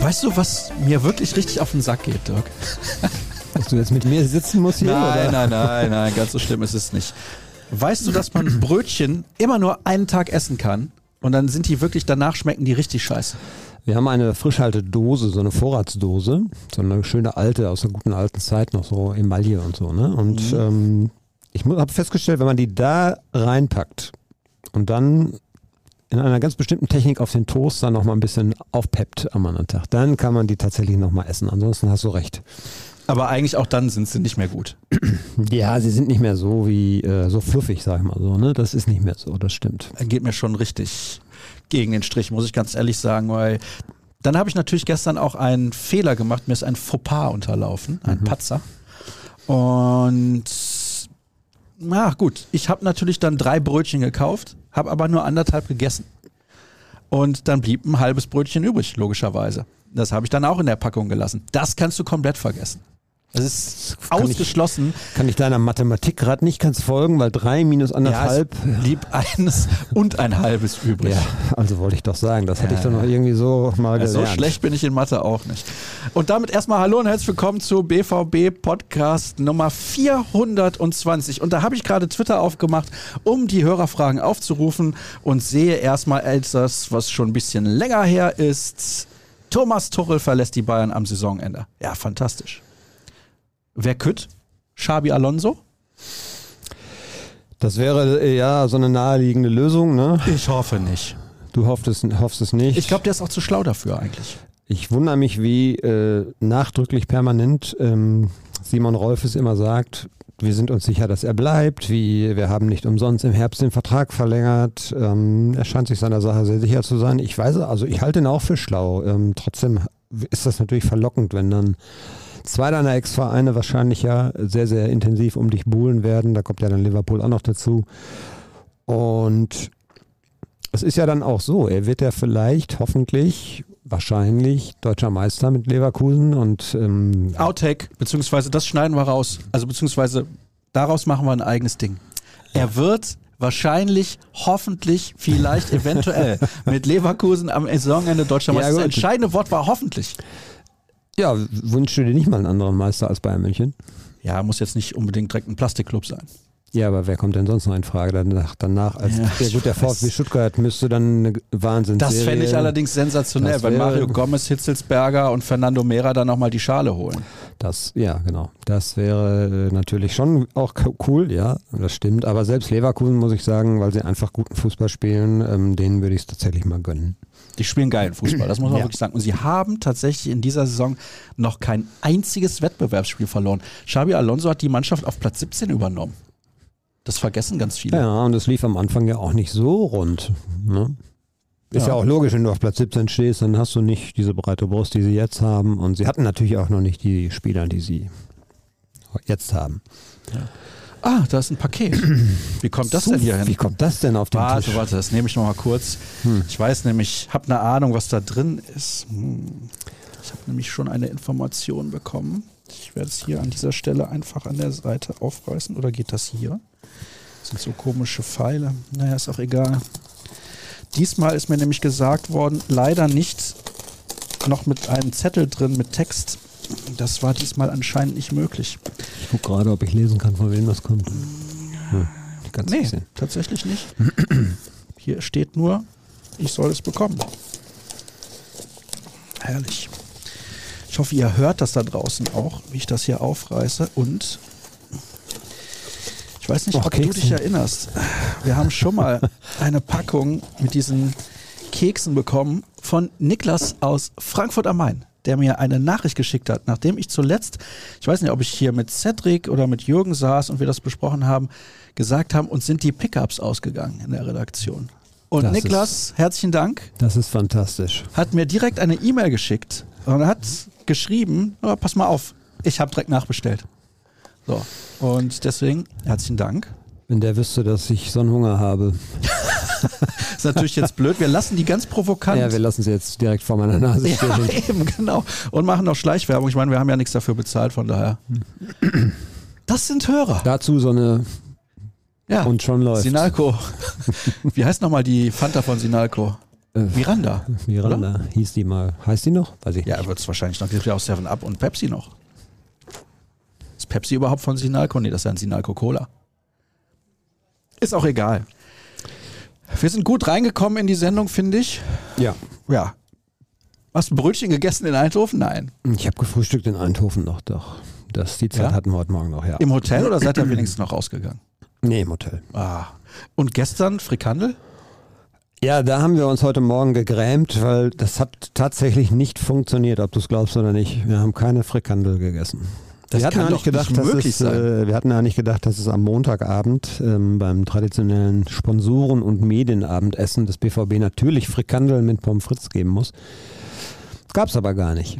Weißt du, was mir wirklich richtig auf den Sack geht, Dirk? Dass du jetzt mit mir sitzen musst hier? Nein, ganz so schlimm ist es nicht. Weißt du, dass man Brötchen immer nur einen Tag essen kann und dann sind die wirklich, danach schmecken die richtig scheiße? Wir haben eine Frischhaltedose, so eine Vorratsdose, so eine schöne alte, aus der guten alten Zeit noch, so Emaille und so, ne? Und ich habe festgestellt, wenn man die da reinpackt und dann in einer ganz bestimmten Technik auf den Toaster noch mal ein bisschen aufpeppt am anderen Tag, dann kann man die tatsächlich noch mal essen. Ansonsten hast du recht. Aber eigentlich auch dann sind sie nicht mehr gut. Ja, sie sind nicht mehr so wie so fluffig, sag ich mal so, ne? Das ist nicht mehr so, das stimmt. Geht mir schon richtig gegen den Strich, muss ich ganz ehrlich sagen, weil dann habe ich natürlich gestern auch einen Fehler gemacht. Mir ist ein Fauxpas unterlaufen, ein Patzer. Und na gut, ich habe natürlich dann 3 Brötchen gekauft, habe aber nur 1,5 gegessen. Und dann blieb ein halbes Brötchen übrig, logischerweise. Das habe ich dann auch in der Packung gelassen. Das kannst du komplett vergessen. Das ist ausgeschlossen. Kann ich deiner Mathematik gerade nicht ganz folgen, weil 3 minus 1,5. Ja, es blieb 1 und ein halbes übrig. Ja, also wollte ich doch sagen, das hätte ich doch noch irgendwie so mal gelernt. So schlecht bin ich in Mathe auch nicht. Und damit erstmal hallo und herzlich willkommen zu BVB Podcast Nummer 420. Und da habe ich gerade Twitter aufgemacht, um die Hörerfragen aufzurufen und sehe erstmal etwas, was schon ein bisschen länger her ist. Thomas Tuchel verlässt die Bayern am Saisonende. Ja, fantastisch. Wer kütt? Xabi Alonso? Das wäre ja so eine naheliegende Lösung, ne? Ich hoffe nicht. Du hoffst es nicht. Ich glaube, der ist auch zu schlau dafür eigentlich. Ich wundere mich, wie nachdrücklich permanent Simon Rolfes immer sagt, wir sind uns sicher, dass er bleibt, wir haben nicht umsonst im Herbst den Vertrag verlängert. Er scheint sich seiner Sache sehr sicher zu sein. Ich halte ihn auch für schlau. Trotzdem ist das natürlich verlockend, wenn dann 2 deiner Ex-Vereine wahrscheinlich ja sehr, sehr intensiv um dich buhlen werden. Da kommt ja dann Liverpool auch noch dazu. Und es ist ja dann auch so, er wird ja vielleicht, hoffentlich, wahrscheinlich deutscher Meister mit Leverkusen und Outtake, beziehungsweise das schneiden wir raus. Also beziehungsweise daraus machen wir ein eigenes Ding. Er wird wahrscheinlich, hoffentlich, vielleicht, eventuell mit Leverkusen am Saisonende deutscher Meister. Das entscheidende Wort war hoffentlich. Ja, wünschst du dir nicht mal einen anderen Meister als Bayern München? Ja, muss jetzt nicht unbedingt direkt ein Plastikclub sein. Ja, aber wer kommt denn sonst noch in Frage danach? Der VfB Stuttgart müsste dann eine Wahnsinnsserie. Das fände ich allerdings sensationell, weil Mario Gomez, Hitzelsberger und Fernando Mera dann nochmal die Schale holen. Ja, genau. Das wäre natürlich schon auch cool, ja, das stimmt. Aber selbst Leverkusen, muss ich sagen, weil sie einfach guten Fußball spielen, denen würde ich es tatsächlich mal gönnen. Die spielen geilen Fußball, das muss man wirklich sagen. Und sie haben tatsächlich in dieser Saison noch kein einziges Wettbewerbsspiel verloren. Xabi Alonso hat die Mannschaft auf Platz 17 übernommen. Das vergessen ganz viele. Ja, und es lief am Anfang ja auch nicht so rund. Ne? Ist ja auch logisch, wenn du auf Platz 17 stehst, dann hast du nicht diese breite Brust, die sie jetzt haben. Und sie hatten natürlich auch noch nicht die Spieler, die sie jetzt haben. Ja. Ah, da ist ein Paket. Wie kommt das denn hier hin? Wie kommt das denn auf den Tisch? Warte, das nehme ich nochmal kurz. Ich weiß nämlich, habe eine Ahnung, was da drin ist. Ich habe nämlich schon eine Information bekommen. Ich werde es hier an dieser Stelle einfach an der Seite aufreißen. Oder geht das hier? Das sind so komische Pfeile. Naja, ist auch egal. Diesmal ist mir nämlich gesagt worden, leider nicht noch mit einem Zettel drin mit Text. Das war diesmal anscheinend nicht möglich. Ich gucke gerade, ob ich lesen kann, von wem das kommt. Nee, tatsächlich nicht. Hier steht nur, ich soll es bekommen. Herrlich. Ich hoffe, ihr hört das da draußen auch, wie ich das hier aufreiße. Und ich weiß nicht, ob du dich erinnerst. Wir haben schon mal eine Packung mit diesen Keksen bekommen von Niklas aus Frankfurt am Main, der mir eine Nachricht geschickt hat, nachdem ich zuletzt, ich weiß nicht, ob ich hier mit Cedric oder mit Jürgen saß und wir das besprochen haben, gesagt haben, uns sind die Pickups ausgegangen in der Redaktion. Und Niklas, herzlichen Dank. Das ist fantastisch. Hat mir direkt eine E-Mail geschickt und hat geschrieben, oh, pass mal auf, ich habe direkt nachbestellt. So, und deswegen herzlichen Dank. Wenn der wüsste, dass ich so einen Hunger habe. Ist natürlich jetzt blöd, wir lassen die ganz provokant. Ja, wir lassen sie jetzt direkt vor meiner Nase stehen. Ja, eben, genau. Und machen noch Schleichwerbung. Ich meine, wir haben ja nichts dafür bezahlt, von daher. Das sind Hörer. Dazu so eine... Ja, und schon läuft. Sinalco. Wie heißt nochmal die Fanta von Sinalco? Miranda. Miranda hieß die mal. Heißt die noch? Weiß ich Ja, nicht. wird es wahrscheinlich noch. Gibt ja auch 7-Up und Pepsi noch. Ist Pepsi überhaupt von Sinalco? Nee, das ist ja ein Sinalco Cola. Ist auch egal. Wir sind gut reingekommen in die Sendung, finde ich. Ja. Ja. Hast du ein Brötchen gegessen in Eindhoven? Nein. Ich habe gefrühstückt in Eindhoven noch, doch. Die Zeit hatten wir heute Morgen noch, ja. Im Hotel oder seid ihr wenigstens noch rausgegangen? Nee, im Hotel. Ah. Und gestern Frikandel? Ja, da haben wir uns heute Morgen gegrämt, weil das hat tatsächlich nicht funktioniert, ob du es glaubst oder nicht. Wir haben keine Frikandel gegessen. Das wir hatten kann eigentlich doch gedacht, nicht dass möglich sein. Wir hatten eigentlich gedacht, dass es am Montagabend beim traditionellen Sponsoren- und Medienabendessen des BVB natürlich Frikandel mit Pommes frites geben muss. Gab es aber gar nicht.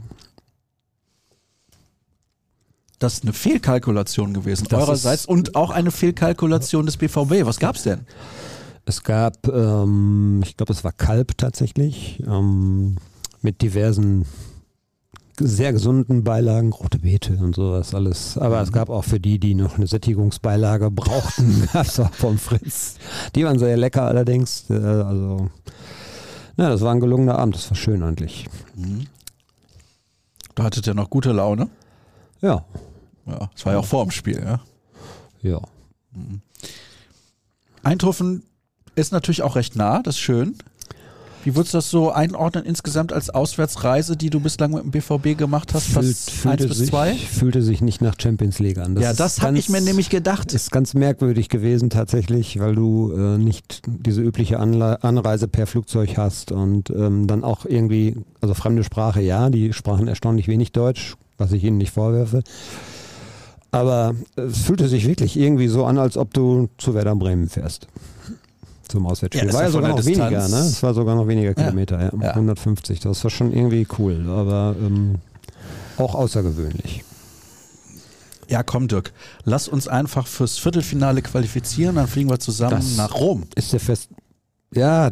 Das ist eine Fehlkalkulation gewesen Das eurerseits und auch eine Fehlkalkulation des BVB. Was gab's denn? Es gab, ich glaube, es war Kalb tatsächlich, mit diversen sehr gesunden Beilagen, rote Beete und sowas alles. Aber es gab auch für die noch eine Sättigungsbeilage brauchten, gab es auch Pommes frites. Die waren sehr lecker allerdings. Also, na, das war ein gelungener Abend, das war schön eigentlich. Da hattet ihr noch gute Laune. Ja. Ja, das war ja auch vor dem Spiel, ja. Ja. Eindhoven ist natürlich auch recht nah, das ist schön. Wie würdest du das so einordnen insgesamt als Auswärtsreise, die du bislang mit dem BVB gemacht hast? Fast 1-2? Fühlte sich nicht nach Champions League an. Das habe ich mir nämlich gedacht. Ist ganz merkwürdig gewesen tatsächlich, weil du nicht diese übliche Anreise per Flugzeug hast und dann auch irgendwie, also fremde Sprache, ja, die sprachen erstaunlich wenig Deutsch, was ich ihnen nicht vorwerfe. Aber es fühlte sich wirklich irgendwie so an, als ob du zu Werder Bremen fährst. Zum Auswärtsspiel. Ja, War ja sogar noch Distanz. weniger, ne? Es war sogar noch weniger Kilometer, ja. 150. Das war schon irgendwie cool, aber auch außergewöhnlich. Ja, komm Dirk, lass uns einfach fürs Viertelfinale qualifizieren, dann fliegen wir zusammen nach Rom. Ist der Fest... Ja,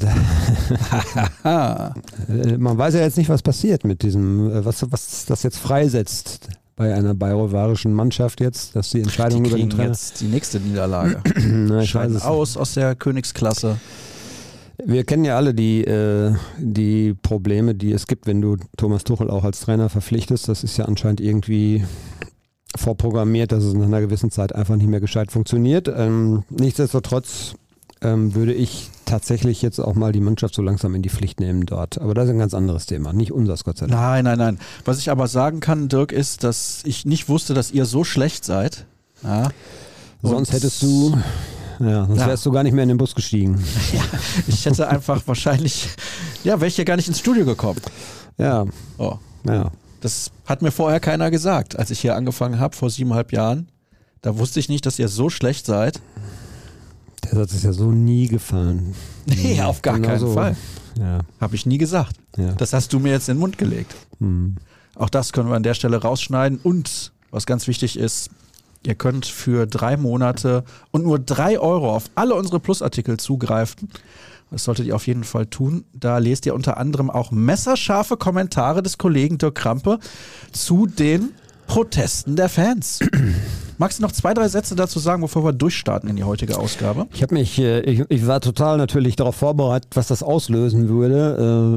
man weiß ja jetzt nicht, was passiert mit diesem, was das jetzt freisetzt bei einer bayreuthischen Mannschaft jetzt, dass die Entscheidung Die über den kriegen Trainer... jetzt die nächste Niederlage. Na, ich weiß Scheiden es aus der Königsklasse. Wir kennen ja alle die Probleme, die es gibt, wenn du Thomas Tuchel auch als Trainer verpflichtest. Das ist ja anscheinend irgendwie vorprogrammiert, dass es nach einer gewissen Zeit einfach nicht mehr gescheit funktioniert. Nichtsdestotrotz würde ich tatsächlich jetzt auch mal die Mannschaft so langsam in die Pflicht nehmen dort. Aber das ist ein ganz anderes Thema, nicht unseres, Gott sei Dank. Nein. Was ich aber sagen kann, Dirk, ist, dass ich nicht wusste, dass ihr so schlecht seid. Ja. Sonst wärst du gar nicht mehr in den Bus gestiegen. Ja, ich hätte einfach wahrscheinlich, wäre ich ja gar nicht ins Studio gekommen. Ja. Oh. Ja. Das hat mir vorher keiner gesagt, als ich hier angefangen habe, vor 7,5 Jahren. Da wusste ich nicht, dass ihr so schlecht seid. Der Satz ist ja so nie gefallen. Nee, auf gar keinen Fall. Ja. Habe ich nie gesagt. Ja. Das hast du mir jetzt in den Mund gelegt. Auch das können wir an der Stelle rausschneiden. Und was ganz wichtig ist, ihr könnt für 3 Monate und nur 3 Euro auf alle unsere Plusartikel zugreifen. Das solltet ihr auf jeden Fall tun. Da lest ihr unter anderem auch messerscharfe Kommentare des Kollegen Dirk Krampe zu den Protesten der Fans. Magst du noch 2, 3 Sätze dazu sagen, bevor wir durchstarten in die heutige Ausgabe? Ich war total natürlich darauf vorbereitet, was das auslösen würde.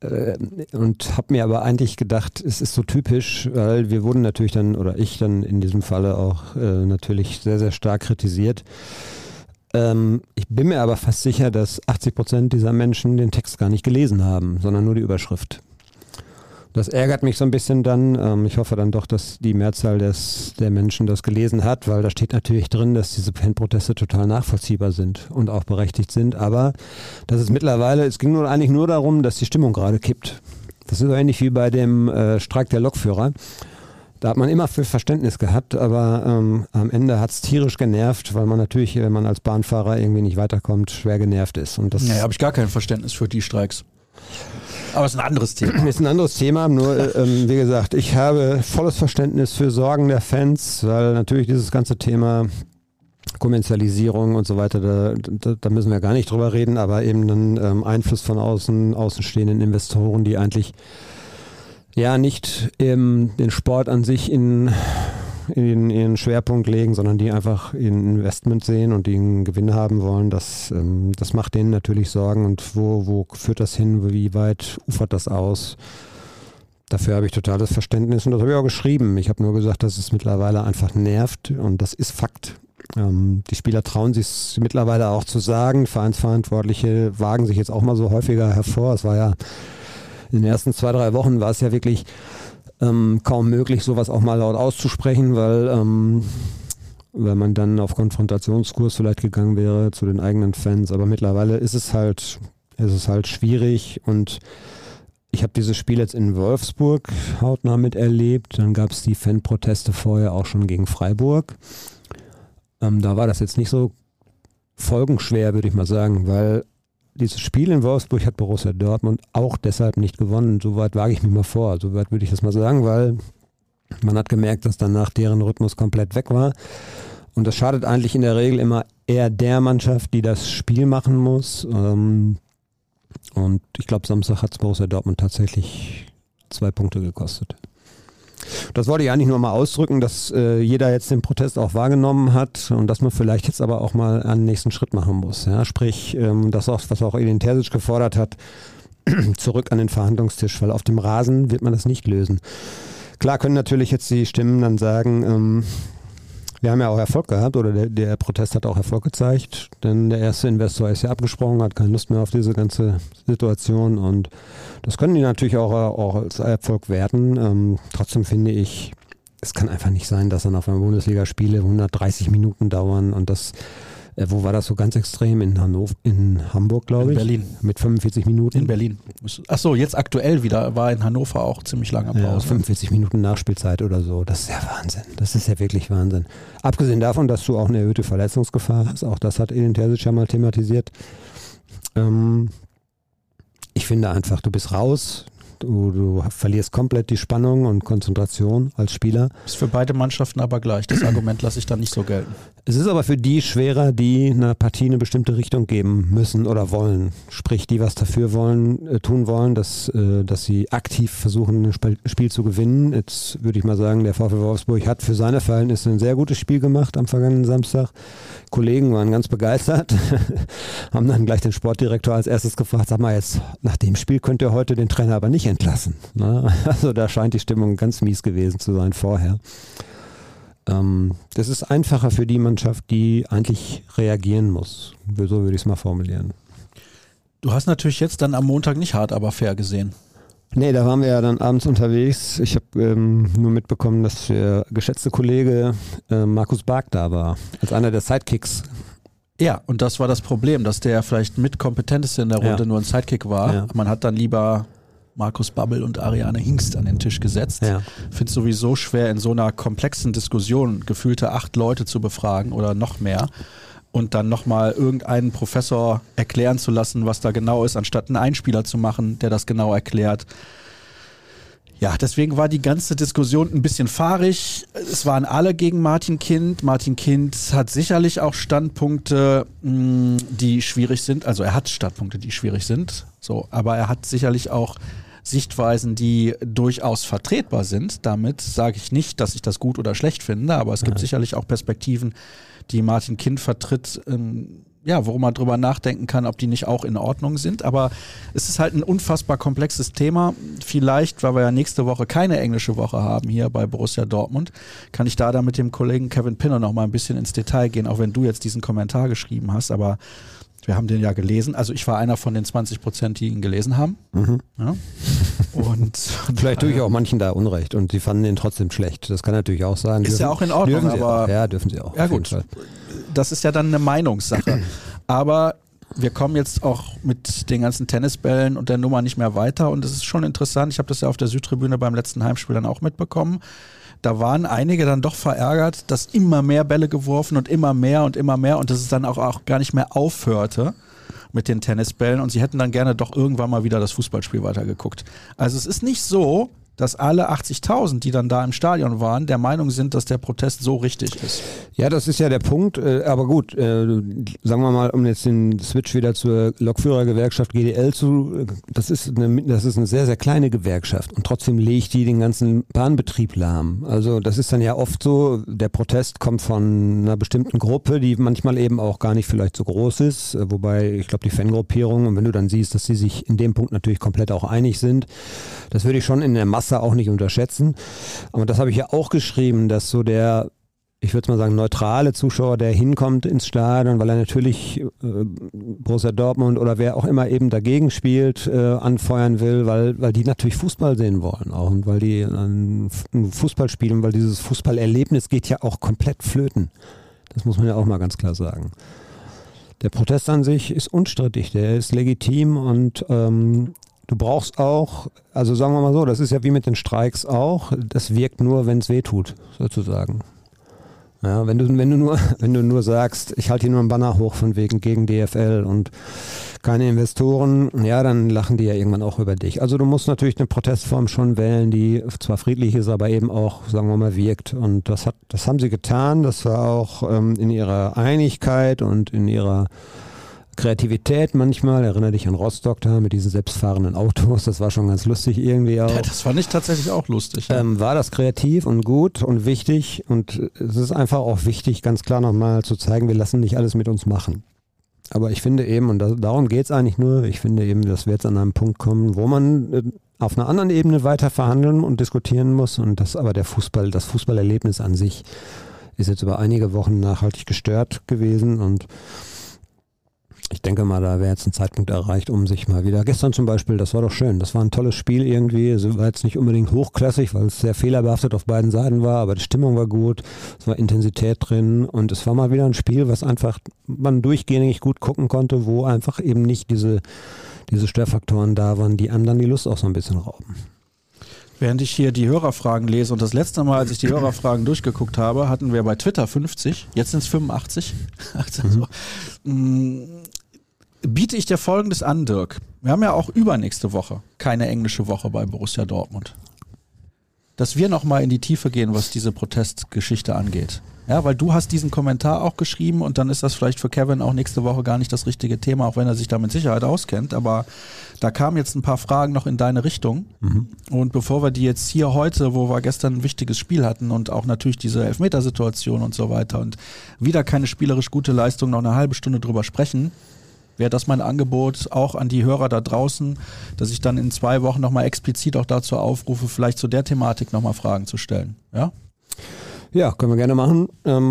Und habe mir aber eigentlich gedacht, es ist so typisch, weil wir wurden natürlich dann, oder ich dann in diesem Falle auch natürlich sehr, sehr stark kritisiert. Ich bin mir aber fast sicher, dass 80% dieser Menschen den Text gar nicht gelesen haben, sondern nur die Überschrift. Das ärgert mich so ein bisschen dann. Ich hoffe dann doch, dass die Mehrzahl der Menschen das gelesen hat, weil da steht natürlich drin, dass diese Fanproteste total nachvollziehbar sind und auch berechtigt sind. Aber dass es mittlerweile, es ging eigentlich nur darum, dass die Stimmung gerade kippt. Das ist so ähnlich wie bei dem Streik der Lokführer. Da hat man immer viel Verständnis gehabt, aber am Ende hat es tierisch genervt, weil man natürlich, wenn man als Bahnfahrer irgendwie nicht weiterkommt, schwer genervt ist. Und das habe ich gar kein Verständnis für die Streiks. Aber es ist ein anderes Thema. Ist ein anderes Thema, nur wie gesagt, ich habe volles Verständnis für Sorgen der Fans, weil natürlich dieses ganze Thema Kommerzialisierung und so weiter, da müssen wir gar nicht drüber reden, aber eben dann Einfluss von außenstehenden Investoren, die eigentlich ja nicht den Sport an sich in ihren Schwerpunkt legen, sondern die einfach ein Investment sehen und die einen Gewinn haben wollen, das macht denen natürlich Sorgen. Und wo führt das hin, wie weit ufert das aus? Dafür habe ich totales Verständnis und das habe ich auch geschrieben. Ich habe nur gesagt, dass es mittlerweile einfach nervt und das ist Fakt. Die Spieler trauen sich es mittlerweile auch zu sagen. Vereinsverantwortliche wagen sich jetzt auch mal so häufiger hervor. Es war ja in den ersten 2-3 Wochen war es ja wirklich kaum möglich, sowas auch mal laut auszusprechen, weil man dann auf Konfrontationskurs vielleicht gegangen wäre zu den eigenen Fans. Aber mittlerweile ist es halt schwierig und ich habe dieses Spiel jetzt in Wolfsburg hautnah miterlebt. Dann gab es die Fanproteste vorher auch schon gegen Freiburg. Da war das jetzt nicht so folgenschwer, würde ich mal sagen, weil dieses Spiel in Wolfsburg hat Borussia Dortmund auch deshalb nicht gewonnen. So weit wage ich mich mal vor. So weit würde ich das mal sagen, weil man hat gemerkt, dass danach deren Rhythmus komplett weg war. Und das schadet eigentlich in der Regel immer eher der Mannschaft, die das Spiel machen muss. Und ich glaube, Samstag hat es Borussia Dortmund tatsächlich 2 Punkte gekostet. Das wollte ich eigentlich nur mal ausdrücken, dass jeder jetzt den Protest auch wahrgenommen hat und dass man vielleicht jetzt aber auch mal einen nächsten Schritt machen muss. Ja? Sprich, das auch, was auch Edin Terzic gefordert hat, zurück an den Verhandlungstisch, weil auf dem Rasen wird man das nicht lösen. Klar können natürlich jetzt die Stimmen dann sagen, wir haben ja auch Erfolg gehabt oder der Protest hat auch Erfolg gezeigt, denn der erste Investor ist ja abgesprungen, hat keine Lust mehr auf diese ganze Situation und das können die natürlich auch als Erfolg werten. Trotzdem finde ich, es kann einfach nicht sein, dass dann auf einer Bundesliga-Spiele 130 Minuten dauern und das, wo war das so ganz extrem? In Hamburg, glaube ich? In Berlin. Mit 45 Minuten? In Berlin. Achso, jetzt aktuell wieder, war in Hannover auch ziemlich lange Pause. Ja, 45 Minuten Nachspielzeit oder so, das ist ja Wahnsinn. Das ist ja wirklich Wahnsinn. Abgesehen davon, dass du auch eine erhöhte Verletzungsgefahr hast, auch das hat Edin Terzic ja mal thematisiert. Ich finde einfach, du bist raus, du verlierst komplett die Spannung und Konzentration als Spieler. Ist für beide Mannschaften aber gleich. Das Argument lasse ich dann nicht so gelten. Es ist aber für die schwerer, die einer Partie eine bestimmte Richtung geben müssen oder wollen. Sprich, die was dafür tun wollen, dass sie aktiv versuchen, ein Spiel zu gewinnen. Jetzt würde ich mal sagen, der VfL Wolfsburg hat für seine Verhältnisse ein sehr gutes Spiel gemacht am vergangenen Samstag. Kollegen waren ganz begeistert, haben dann gleich den Sportdirektor als erstes gefragt, sag mal jetzt, nach dem Spiel könnt ihr heute den Trainer aber nicht entlassen. Also da scheint die Stimmung ganz mies gewesen zu sein vorher. Das ist einfacher für die Mannschaft, die eigentlich reagieren muss. So würde ich es mal formulieren. Du hast natürlich jetzt dann am Montag nicht hart, aber fair gesehen. Nee, da waren wir ja dann abends unterwegs. Ich habe nur mitbekommen, dass der geschätzte Kollege Markus Bark da war, als einer der Sidekicks. Ja, und das war das Problem, dass der vielleicht mit kompetenteste in der Runde nur ein Sidekick war. Ja. Man hat dann lieber Markus Babbel und Ariane Hingst an den Tisch gesetzt. Ja. Finde es sowieso schwer, in so einer komplexen Diskussion gefühlte 8 Leute zu befragen oder noch mehr und dann nochmal irgendeinen Professor erklären zu lassen, was da genau ist, anstatt einen Einspieler zu machen, der das genau erklärt. Ja, deswegen war die ganze Diskussion ein bisschen fahrig. Es waren alle gegen Martin Kind. Martin Kind hat sicherlich auch Standpunkte, die schwierig sind. Also er hat Standpunkte, die schwierig sind. So, aber er hat sicherlich auch Sichtweisen, die durchaus vertretbar sind. Damit sage ich nicht, dass ich das gut oder schlecht finde, aber es gibt sicherlich auch Perspektiven, die Martin Kind vertritt, wo man drüber nachdenken kann, ob die nicht auch in Ordnung sind. Aber es ist halt ein unfassbar komplexes Thema. Vielleicht, weil wir ja nächste Woche keine englische Woche haben hier bei Borussia Dortmund, kann ich da mit dem Kollegen Kevin Pinner noch mal ein bisschen ins Detail gehen, auch wenn du jetzt diesen Kommentar geschrieben hast. Aber wir haben den ja gelesen. Also ich war einer von den 20%, die ihn gelesen haben. Mhm. Ja. Und vielleicht tue ich auch manchen da Unrecht und sie fanden den trotzdem schlecht. Das kann natürlich auch sein. Ist ja auch in Ordnung. Dürfen sie auch. Ja gut, das ist ja dann eine Meinungssache. Aber wir kommen jetzt auch mit den ganzen Tennisbällen und der Nummer nicht mehr weiter und es ist schon interessant. Ich habe das ja auf der Südtribüne beim letzten Heimspiel dann auch mitbekommen. Da waren einige dann doch verärgert, dass immer mehr Bälle geworfen und immer mehr und dass es dann auch gar nicht mehr aufhörte mit den Tennisbällen und sie hätten dann gerne doch irgendwann mal wieder das Fußballspiel weitergeguckt. Also es ist nicht so, dass alle 80.000, die dann da im Stadion waren, der Meinung sind, dass der Protest so richtig ist. Ja, das ist ja der Punkt. Aber gut, sagen wir mal, um jetzt den Switch wieder zur Lokführergewerkschaft GDL das ist eine sehr, sehr kleine Gewerkschaft und trotzdem legt die den ganzen Bahnbetrieb lahm. Also das ist dann ja oft so, der Protest kommt von einer bestimmten Gruppe, die manchmal eben auch gar nicht vielleicht so groß ist, wobei ich glaube, die Fangruppierung, und wenn du dann siehst, dass sie sich in dem Punkt natürlich komplett auch einig sind, das würde ich schon in der Masse auch nicht unterschätzen. Aber das habe ich ja auch geschrieben, dass so der, ich würde mal sagen, neutrale Zuschauer, der hinkommt ins Stadion, weil er natürlich Borussia Dortmund oder wer auch immer eben dagegen spielt, anfeuern will, weil die natürlich Fußball sehen wollen auch und weil die Fußball spielen, weil dieses Fußballerlebnis geht ja auch komplett flöten. Das muss man ja auch mal ganz klar sagen. Der Protest an sich ist unstrittig, der ist legitim und du brauchst auch, also sagen wir mal so, das ist ja wie mit den Streiks auch, das wirkt nur, wenn es weh tut, sozusagen. Ja, wenn du nur sagst, ich halte hier nur einen Banner hoch von wegen gegen DFL und keine Investoren, ja, dann lachen die ja irgendwann auch über dich. Also du musst natürlich eine Protestform schon wählen, die zwar friedlich ist, aber eben auch, sagen wir mal, wirkt. Und das haben sie getan. Das war auch in ihrer Einigkeit und in ihrer Kreativität manchmal, erinnere dich an Rostock da mit diesen selbstfahrenden Autos, das war schon ganz lustig irgendwie auch. Ja, das fand ich tatsächlich auch lustig. Ja. War das kreativ und gut und wichtig und es ist einfach auch wichtig, ganz klar nochmal zu zeigen, wir lassen nicht alles mit uns machen. Aber ich finde eben, und darum geht es eigentlich nur, ich finde eben, dass wir jetzt an einem Punkt kommen, wo man auf einer anderen Ebene weiter verhandeln und diskutieren muss und das aber das Fußballerlebnis an sich ist jetzt über einige Wochen nachhaltig gestört gewesen und ich denke mal, da wäre jetzt ein Zeitpunkt erreicht, um sich mal wieder, gestern zum Beispiel, das war doch schön, das war ein tolles Spiel irgendwie, es war jetzt nicht unbedingt hochklassig, weil es sehr fehlerbehaftet auf beiden Seiten war, aber die Stimmung war gut, es war Intensität drin und es war mal wieder ein Spiel, was einfach man durchgängig gut gucken konnte, wo einfach eben nicht diese Störfaktoren da waren, die einem dann die Lust auch so ein bisschen rauben. Während ich hier die Hörerfragen lese und das letzte Mal, als ich die Hörerfragen durchgeguckt habe, hatten wir bei Twitter 50, jetzt sind es 85. Also, biete ich dir Folgendes an, Dirk. Wir haben ja auch übernächste Woche keine englische Woche bei Borussia Dortmund. Dass wir nochmal in die Tiefe gehen, was diese Protestgeschichte angeht. Ja, weil du hast diesen Kommentar auch geschrieben und dann ist das vielleicht für Kevin auch nächste Woche gar nicht das richtige Thema, auch wenn er sich da mit Sicherheit auskennt. Aber da kamen jetzt ein paar Fragen noch in deine Richtung. Und bevor wir die jetzt hier heute, wo wir gestern ein wichtiges Spiel hatten und auch natürlich diese Elfmetersituation und so weiter und wieder keine spielerisch gute Leistung, noch eine halbe Stunde drüber sprechen, wäre das mein Angebot auch an die Hörer da draußen, dass ich dann in 2 Wochen nochmal explizit auch dazu aufrufe, vielleicht zu der Thematik nochmal Fragen zu stellen. Ja? Ja, können wir gerne machen.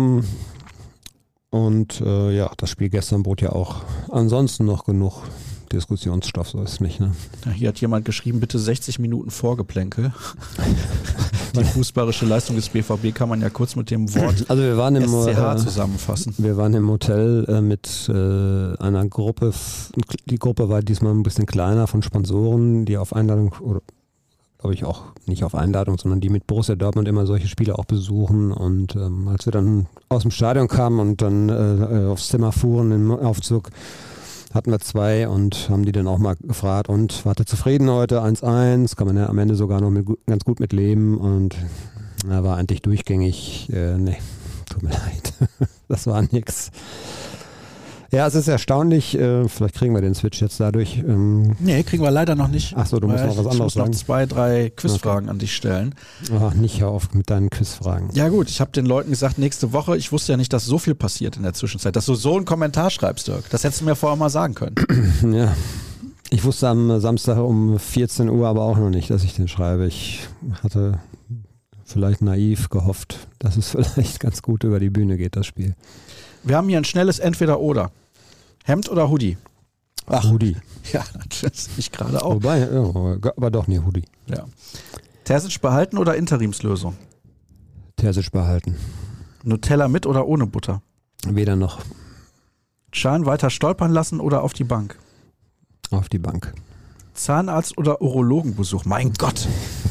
Ja, das Spiel gestern bot ja auch ansonsten noch genug Diskussionsstoff, so ist es nicht. Ne? Ja, hier hat jemand geschrieben, bitte 60 Minuten Vorgeplänkel. Die fußballerische Leistung des BVB kann man ja kurz mit dem Wort also wir waren SCH zusammenfassen. Wir waren im Hotel mit einer Gruppe, die Gruppe war diesmal ein bisschen kleiner von Sponsoren, die auf Einladung, oder glaube ich auch nicht auf Einladung, sondern die mit Borussia Dortmund immer solche Spiele auch besuchen und als wir dann aus dem Stadion kamen und dann aufs Zimmer fuhren im Aufzug, hatten wir 2 und haben die dann auch mal gefragt und wart ihr zufrieden heute? 1-1, kann man ja am Ende sogar noch ganz gut mit leben und war eigentlich durchgängig, nee, tut mir leid, das war nix. Ja, es ist erstaunlich, vielleicht kriegen wir den Switch jetzt dadurch. Nee, kriegen wir leider noch nicht. Achso, du musst noch was anderes sagen. Ich muss noch 2, 3 Quizfragen an dich stellen. Ach, nicht hör auf mit deinen Quizfragen. Ja gut, ich habe den Leuten gesagt, nächste Woche, ich wusste ja nicht, dass so viel passiert in der Zwischenzeit, dass du so einen Kommentar schreibst, Dirk. Das hättest du mir vorher mal sagen können. Ja, ich wusste am Samstag um 14 Uhr aber auch noch nicht, dass ich den schreibe. Ich hatte vielleicht naiv gehofft, dass es vielleicht ganz gut über die Bühne geht, das Spiel. Wir haben hier ein schnelles Entweder-Oder. Hemd oder Hoodie? Ach, Hoodie. Ja, das ich gerade auch. Wobei, ja, aber doch nie Hoodie. Ja. Terzic behalten oder Interimslösung? Terzic behalten. Nutella mit oder ohne Butter? Weder noch. Can weiter stolpern lassen oder auf die Bank? Auf die Bank. Zahnarzt oder Urologenbesuch? Mein Gott!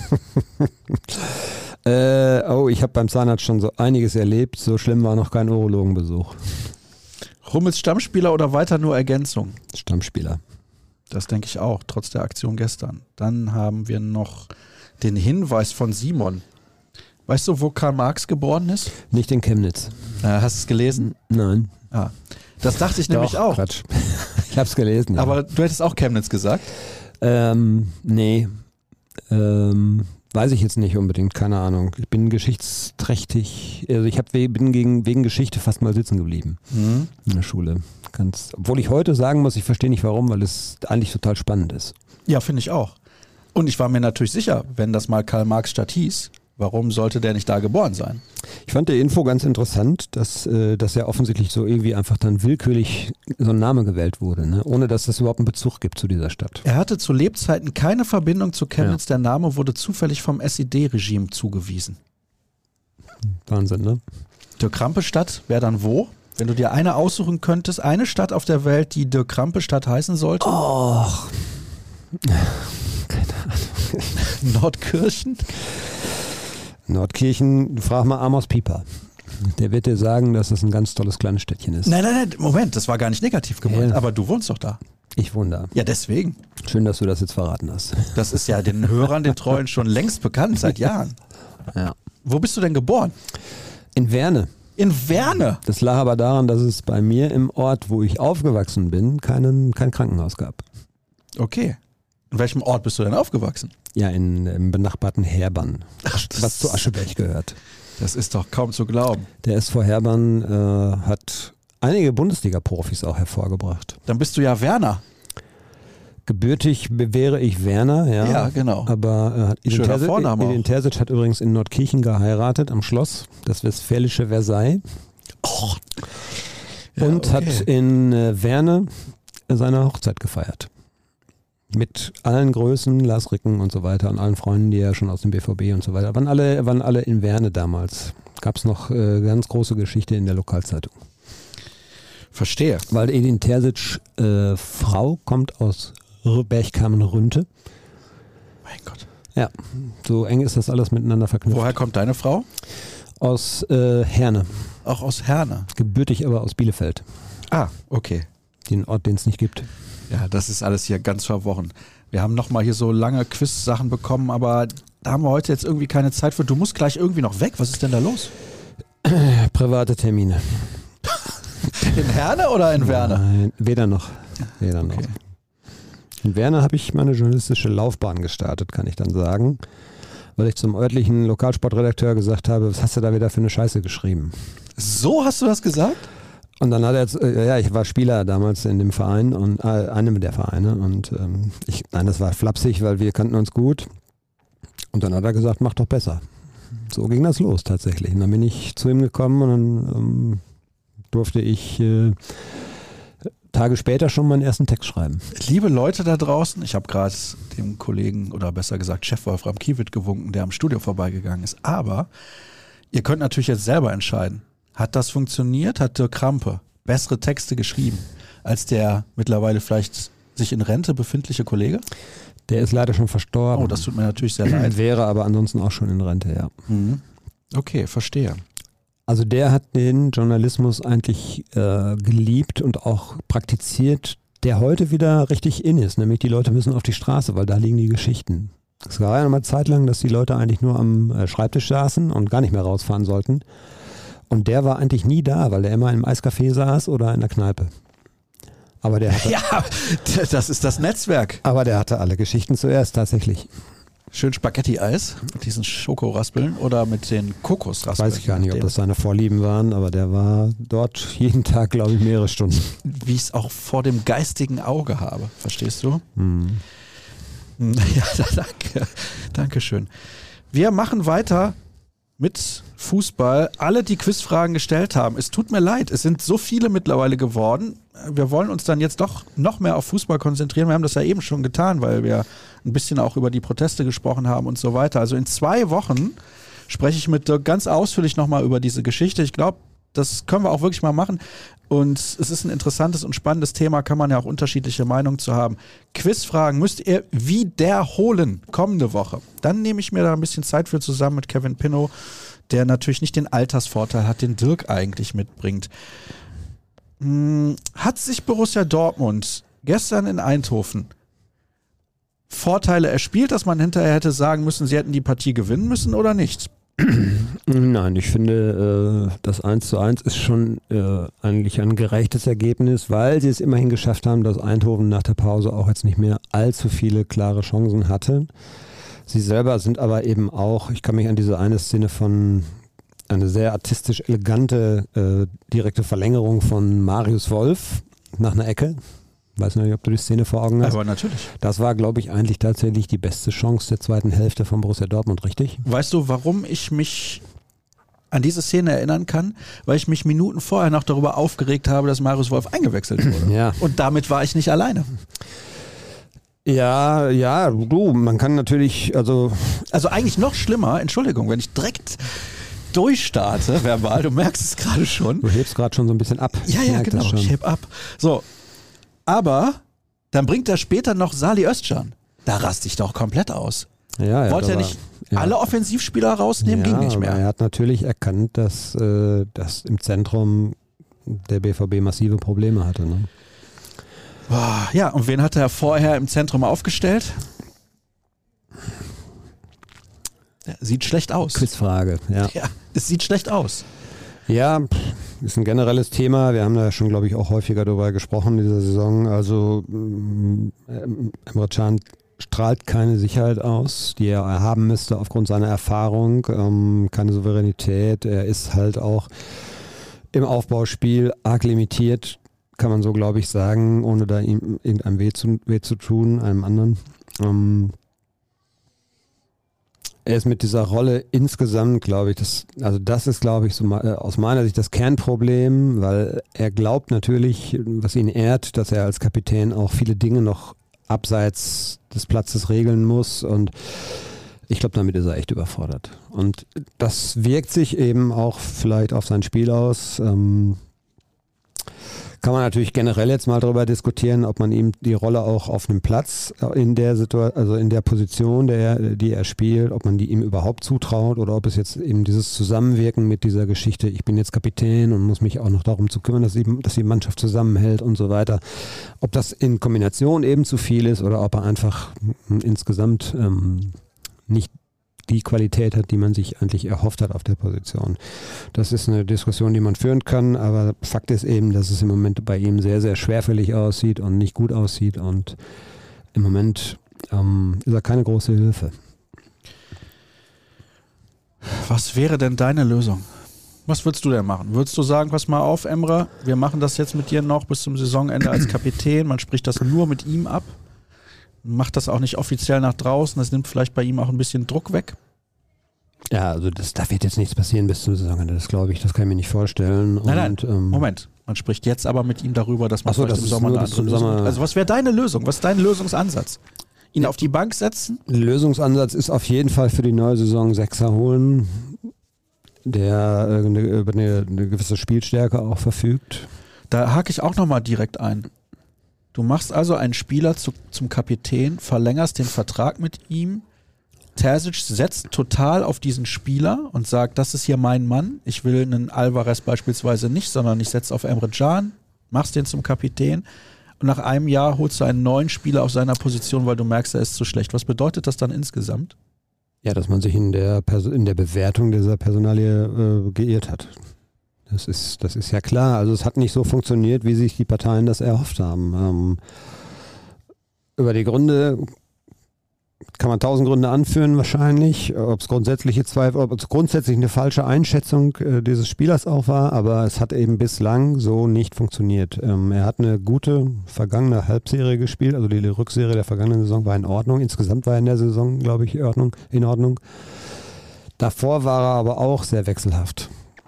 Ich habe beim Zahnarzt schon so einiges erlebt. So schlimm war noch kein Urologenbesuch. Hummels Stammspieler oder weiter nur Ergänzung? Stammspieler. Das denke ich auch, trotz der Aktion gestern. Dann haben wir noch den Hinweis von Simon. Weißt du, wo Karl Marx geboren ist? Nicht in Chemnitz. Hast du es gelesen? Nein. Ah, das dachte ich nämlich auch. Quatsch. Ich habe es gelesen. Ja. Aber du hättest auch Chemnitz gesagt? Nee. Weiß ich jetzt nicht unbedingt, keine Ahnung. Ich bin geschichtsträchtig, also bin wegen Geschichte fast mal sitzen geblieben in der Schule. Obwohl ich heute sagen muss, ich verstehe nicht warum, weil es eigentlich total spannend ist. Ja, finde ich auch. Und ich war mir natürlich sicher, wenn das mal Karl Marx Stadt hieß, warum sollte der nicht da geboren sein? Ich fand die Info ganz interessant, dass ja offensichtlich so irgendwie einfach dann willkürlich so ein Name gewählt wurde, ne? Ohne dass es überhaupt einen Bezug gibt zu dieser Stadt. Er hatte zu Lebzeiten keine Verbindung zu Chemnitz, Der Name wurde zufällig vom SED-Regime zugewiesen. Wahnsinn, ne? Dirk-Krampe-Stadt wäre dann wo? Wenn du dir eine aussuchen könntest, eine Stadt auf der Welt, die Dirk-Krampe-Stadt heißen sollte? Och. Keine Ahnung. Nordkirchen? Nordkirchen, frag mal Amos Pieper. Der wird dir sagen, dass es ein ganz tolles kleines Städtchen ist. Nein, Moment, das war gar nicht negativ gemeint, Ja. aber du wohnst doch da. Ich wohne da. Ja, deswegen. Schön, dass du das jetzt verraten hast. Das ist ja den Hörern, den Treuen schon längst bekannt, seit Jahren. Ja. Wo bist du denn geboren? In Werne. In Werne? Das lag aber daran, dass es bei mir im Ort, wo ich aufgewachsen bin, kein Krankenhaus gab. Okay. In welchem Ort bist du denn aufgewachsen? Ja, im benachbarten Herbern, was zu Ascheberg gehört. Das ist doch kaum zu glauben. Der SV Herbern hat einige Bundesliga-Profis auch hervorgebracht. Dann bist du ja Werner. Gebürtig wäre ich Werner, ja. Ja, genau. Aber Schöner Vorname auch. Edin Terzic hat übrigens in Nordkirchen geheiratet, am Schloss, das westfälische Versailles. Oh. Ja, Und okay. hat in Werne seine Hochzeit gefeiert. Mit allen Größen, Lars Ricken und so weiter und allen Freunden, die ja schon aus dem BVB und so weiter. Waren alle in Werne damals. Gab es noch ganz große Geschichte in der Lokalzeitung. Verstehe. Weil Edin Terzic Frau kommt aus Bergkamen-Rünte. Mein Gott. Ja, so eng ist das alles miteinander verknüpft. Woher kommt deine Frau? Aus Herne. Auch aus Herne. Gebürtig aber aus Bielefeld. Ah, okay. Den Ort, den es nicht gibt. Ja, das ist alles hier ganz verworren. Wir haben nochmal hier so lange Quiz-Sachen bekommen, aber da haben wir heute jetzt irgendwie keine Zeit für. Du musst gleich irgendwie noch weg. Was ist denn da los? Private Termine. In Herne oder in Werne? Nein, weder noch. Weder noch. Okay. In Werne habe ich meine journalistische Laufbahn gestartet, kann ich dann sagen. Weil ich zum örtlichen Lokalsportredakteur gesagt habe, was hast du da wieder für eine Scheiße geschrieben? So hast du das gesagt? Und dann hat er jetzt, ja, ich war Spieler damals in dem Verein und einem der Vereine und das war flapsig, weil wir kannten uns gut. Und dann hat er gesagt, mach doch besser. So ging das los tatsächlich. Und dann bin ich zu ihm gekommen und dann durfte ich Tage später schon meinen ersten Text schreiben. Liebe Leute da draußen, ich habe gerade dem Kollegen oder besser gesagt Chef Wolfram Kiewitt gewunken, der am Studio vorbeigegangen ist. Aber ihr könnt natürlich jetzt selber entscheiden. Hat das funktioniert? Hat Dirk Krampe bessere Texte geschrieben als der mittlerweile vielleicht sich in Rente befindliche Kollege? Der ist leider schon verstorben. Oh, das tut mir natürlich sehr leid. Wäre aber ansonsten auch schon in Rente, ja. Mhm. Okay, verstehe. Also der hat den Journalismus eigentlich geliebt und auch praktiziert, der heute wieder richtig in ist. Nämlich die Leute müssen auf die Straße, weil da liegen die Geschichten. Es war ja noch mal eine Zeit lang, dass die Leute eigentlich nur am Schreibtisch saßen und gar nicht mehr rausfahren sollten. Und der war eigentlich nie da, weil der immer im Eiscafé saß oder in der Kneipe. Aber der hatte, Ja, das ist das Netzwerk. aber der hatte alle Geschichten zuerst tatsächlich. Schön Spaghetti-Eis mit diesen Schokoraspeln oder mit den Kokosraspeln. Weiß ich gar nicht, ob das seine Vorlieben waren, aber der war dort jeden Tag, glaube ich, mehrere Stunden. Wie ich es auch vor dem geistigen Auge habe. Verstehst du? Hm. Ja, danke. Dankeschön. Wir machen weiter mit Fußball. Alle, die Quizfragen gestellt haben, es tut mir leid, es sind so viele mittlerweile geworden. Wir wollen uns dann jetzt doch noch mehr auf Fußball konzentrieren. Wir haben das ja eben schon getan, weil wir ein bisschen auch über die Proteste gesprochen haben und so weiter. Also in 2 Wochen spreche ich mit Dirk ganz ausführlich nochmal über diese Geschichte. Ich glaube, das können wir auch wirklich mal machen. Und es ist ein interessantes und spannendes Thema, kann man ja auch unterschiedliche Meinungen zu haben. Quizfragen müsst ihr wiederholen kommende Woche. Dann nehme ich mir da ein bisschen Zeit für zusammen mit Kevin Pinnow, der natürlich nicht den Altersvorteil hat, den Dirk eigentlich mitbringt. Hat sich Borussia Dortmund gestern in Eindhoven Vorteile erspielt, dass man hinterher hätte sagen müssen, sie hätten die Partie gewinnen müssen oder nicht? Nein, ich finde, das 1:1 ist schon eigentlich ein gerechtes Ergebnis, weil sie es immerhin geschafft haben, dass Eindhoven nach der Pause auch jetzt nicht mehr allzu viele klare Chancen hatte. Sie selber sind aber eben auch, ich kann mich an diese eine Szene von eine sehr artistisch elegante direkte Verlängerung von Marius Wolf nach einer Ecke. Weiß nicht, ob du die Szene vor Augen hast. Aber natürlich. Das war, glaube ich, eigentlich tatsächlich die beste Chance der zweiten Hälfte von Borussia Dortmund, richtig? Weißt du, warum ich mich an diese Szene erinnern kann? Weil ich mich Minuten vorher noch darüber aufgeregt habe, dass Marius Wolf eingewechselt wurde. Ja. Und damit war ich nicht alleine. Ja, du, man kann natürlich, also eigentlich noch schlimmer, Entschuldigung, wenn ich direkt durchstarte, verbal, du merkst es gerade schon. du hebst gerade schon so ein bisschen ab. Ja, merk das genau, schon. ich heb ab. So, aber dann bringt er später noch Salih Özcan. Da raste ich doch komplett aus. Ja, Wollte er aber- nicht alle Offensivspieler rausnehmen? Ging nicht aber mehr. er hat natürlich erkannt, dass im Zentrum der BVB massive Probleme hatte. Ne? Boah, ja, und wen hat er vorher im Zentrum aufgestellt? Sieht schlecht aus. Quizfrage, ja. Ja, es sieht schlecht aus. Ja, ist ein generelles Thema. Wir haben da schon, glaube ich, auch häufiger darüber gesprochen in dieser Saison. Also Emre Can strahlt keine Sicherheit aus, die er haben müsste aufgrund seiner Erfahrung, keine Souveränität. Er ist halt auch im Aufbauspiel arg limitiert, kann man so, glaube ich, sagen, ohne da ihm irgendeinem weh zu tun, einem anderen. Er ist mit dieser Rolle insgesamt, glaube ich, das ist, glaube ich, so aus meiner Sicht das Kernproblem, weil er glaubt natürlich, was ihn ehrt, dass er als Kapitän auch viele Dinge noch abseits des Platzes regeln muss, und ich glaube, damit ist er echt überfordert. Und das wirkt sich eben auch vielleicht auf sein Spiel aus. Kann man natürlich generell jetzt mal darüber diskutieren, ob man ihm die Rolle auch auf einem Platz in der Situation, also in der Position, die er spielt, ob man die ihm überhaupt zutraut, oder ob es jetzt eben dieses Zusammenwirken mit dieser Geschichte, ich bin jetzt Kapitän und muss mich auch noch darum zu kümmern, dass die Mannschaft zusammenhält und so weiter, ob das in Kombination eben zu viel ist oder ob er einfach insgesamt nicht die Qualität hat, die man sich eigentlich erhofft hat auf der Position. Das ist eine Diskussion, die man führen kann, aber Fakt ist eben, dass es im Moment bei ihm sehr, sehr schwerfällig aussieht und nicht gut aussieht, und im Moment ist er keine große Hilfe. Was wäre denn deine Lösung? Was würdest du denn machen? Würdest du sagen, pass mal auf, Emre, wir machen das jetzt mit dir noch bis zum Saisonende als Kapitän, man spricht das nur mit ihm ab, macht das auch nicht offiziell nach draußen, das nimmt vielleicht bei ihm auch ein bisschen Druck weg? Ja, also da wird jetzt nichts passieren bis zum Saisonende, das glaube ich, das kann ich mir nicht vorstellen. Nein, Und, Moment. Man spricht jetzt aber mit ihm darüber, dass man Ach so, vielleicht das im ist Sommer nur eine bis andere zum Lösung. Sommer. Also was wäre deine Lösung? Was ist dein Lösungsansatz? Ihn auf die Bank setzen? Lösungsansatz ist auf jeden Fall für die neue Saison Sechser holen, der über eine gewisse Spielstärke auch verfügt. Da hake ich auch nochmal direkt ein. Du machst also einen Spieler zum Kapitän, verlängerst den Vertrag mit ihm. Terzic setzt total auf diesen Spieler und sagt, das ist hier mein Mann. Ich will einen Alvarez beispielsweise nicht, sondern ich setze auf Emre Can, machst den zum Kapitän. Und nach einem Jahr holst du einen neuen Spieler auf seiner Position, weil du merkst, er ist zu schlecht. Was bedeutet das dann insgesamt? Ja, dass man sich in der Bewertung dieser Personalie geirrt hat. Das ist ja klar. Also es hat nicht so funktioniert, wie sich die Parteien das erhofft haben. Über die Gründe kann man 1000 Gründe anführen wahrscheinlich, ob es grundsätzlich eine falsche Einschätzung dieses Spielers auch war, aber es hat eben bislang so nicht funktioniert. Er hat eine gute vergangene Halbserie gespielt, also die Rückserie der vergangenen Saison war in Ordnung. Insgesamt war er in der Saison, glaube ich, in Ordnung. Davor war er aber auch sehr wechselhaft.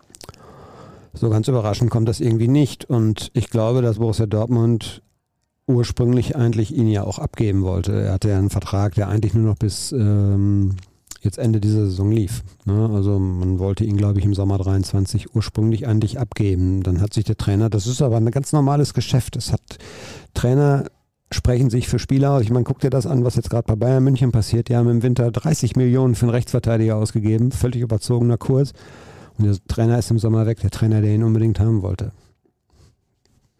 So ganz überraschend kommt das irgendwie nicht, und ich glaube, dass Borussia Dortmund ursprünglich eigentlich ihn ja auch abgeben wollte. Er hatte ja einen Vertrag, der eigentlich nur noch bis jetzt Ende dieser Saison lief. Ne? Also man wollte ihn, glaube ich, im Sommer 23 ursprünglich eigentlich abgeben. Dann hat sich der Trainer, das ist aber ein ganz normales Geschäft, Trainer sprechen sich für Spieler aus. Ich meine, guck dir das an, was jetzt gerade bei Bayern München passiert. Die haben im Winter 30 Millionen für einen Rechtsverteidiger ausgegeben, völlig überzogener Kurs. Und der Trainer ist im Sommer weg, der Trainer, der ihn unbedingt haben wollte.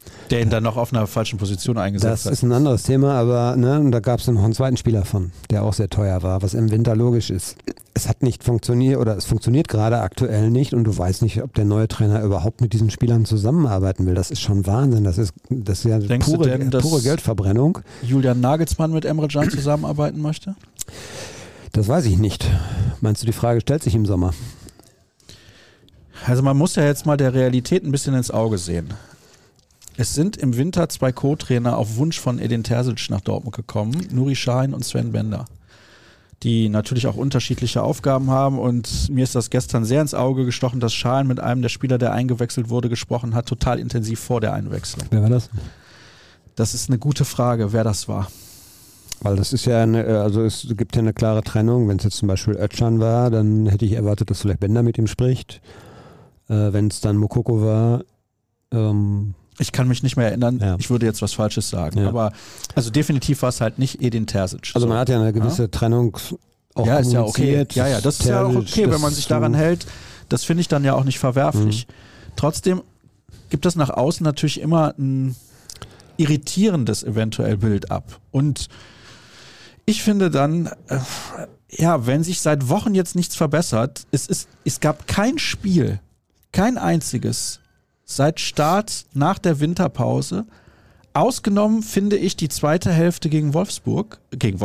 Der ihn dann noch auf einer falschen Position eingesetzt hat. Das ist ein anderes Thema, aber da gab es noch einen zweiten Spieler von, der auch sehr teuer war, was im Winter logisch ist. Es hat nicht funktioniert oder es funktioniert gerade aktuell nicht und du weißt nicht, ob der neue Trainer überhaupt mit diesen Spielern zusammenarbeiten will. Das ist schon Wahnsinn. Das ist ja pure Geldverbrennung. Julian Nagelsmann mit Emre Can zusammenarbeiten möchte? Das weiß ich nicht. Meinst du, die Frage stellt sich im Sommer? Also man muss ja jetzt mal der Realität ein bisschen ins Auge sehen. Es sind im Winter 2 Co-Trainer auf Wunsch von Edin Terzic nach Dortmund gekommen, Nuri Sahin und Sven Bender, die natürlich auch unterschiedliche Aufgaben haben und mir ist das gestern sehr ins Auge gestochen, dass Sahin mit einem der Spieler, der eingewechselt wurde, gesprochen hat, total intensiv vor der Einwechslung. Wer war das? Das ist eine gute Frage, wer das war. Weil das ist ja es gibt ja eine klare Trennung. Wenn es jetzt zum Beispiel Özcan war, dann hätte ich erwartet, dass vielleicht Bender mit ihm spricht. Wenn es dann Moukoko war, ich kann mich nicht mehr erinnern, ja. Ich würde jetzt was Falsches sagen. Ja. Aber also definitiv war es halt nicht Edin Terzic. Also man hat ja eine gewisse Trennung auch ist ja okay. Ja, das ist ja auch okay, wenn man sich daran hält. Das finde ich dann ja auch nicht verwerflich. Trotzdem gibt es nach außen natürlich immer ein irritierendes eventuell Bild ab. Und ich finde dann, wenn sich seit Wochen jetzt nichts verbessert, es gab kein Spiel, kein einziges, seit Start nach der Winterpause, ausgenommen finde ich die zweite Hälfte gegen Freiburg,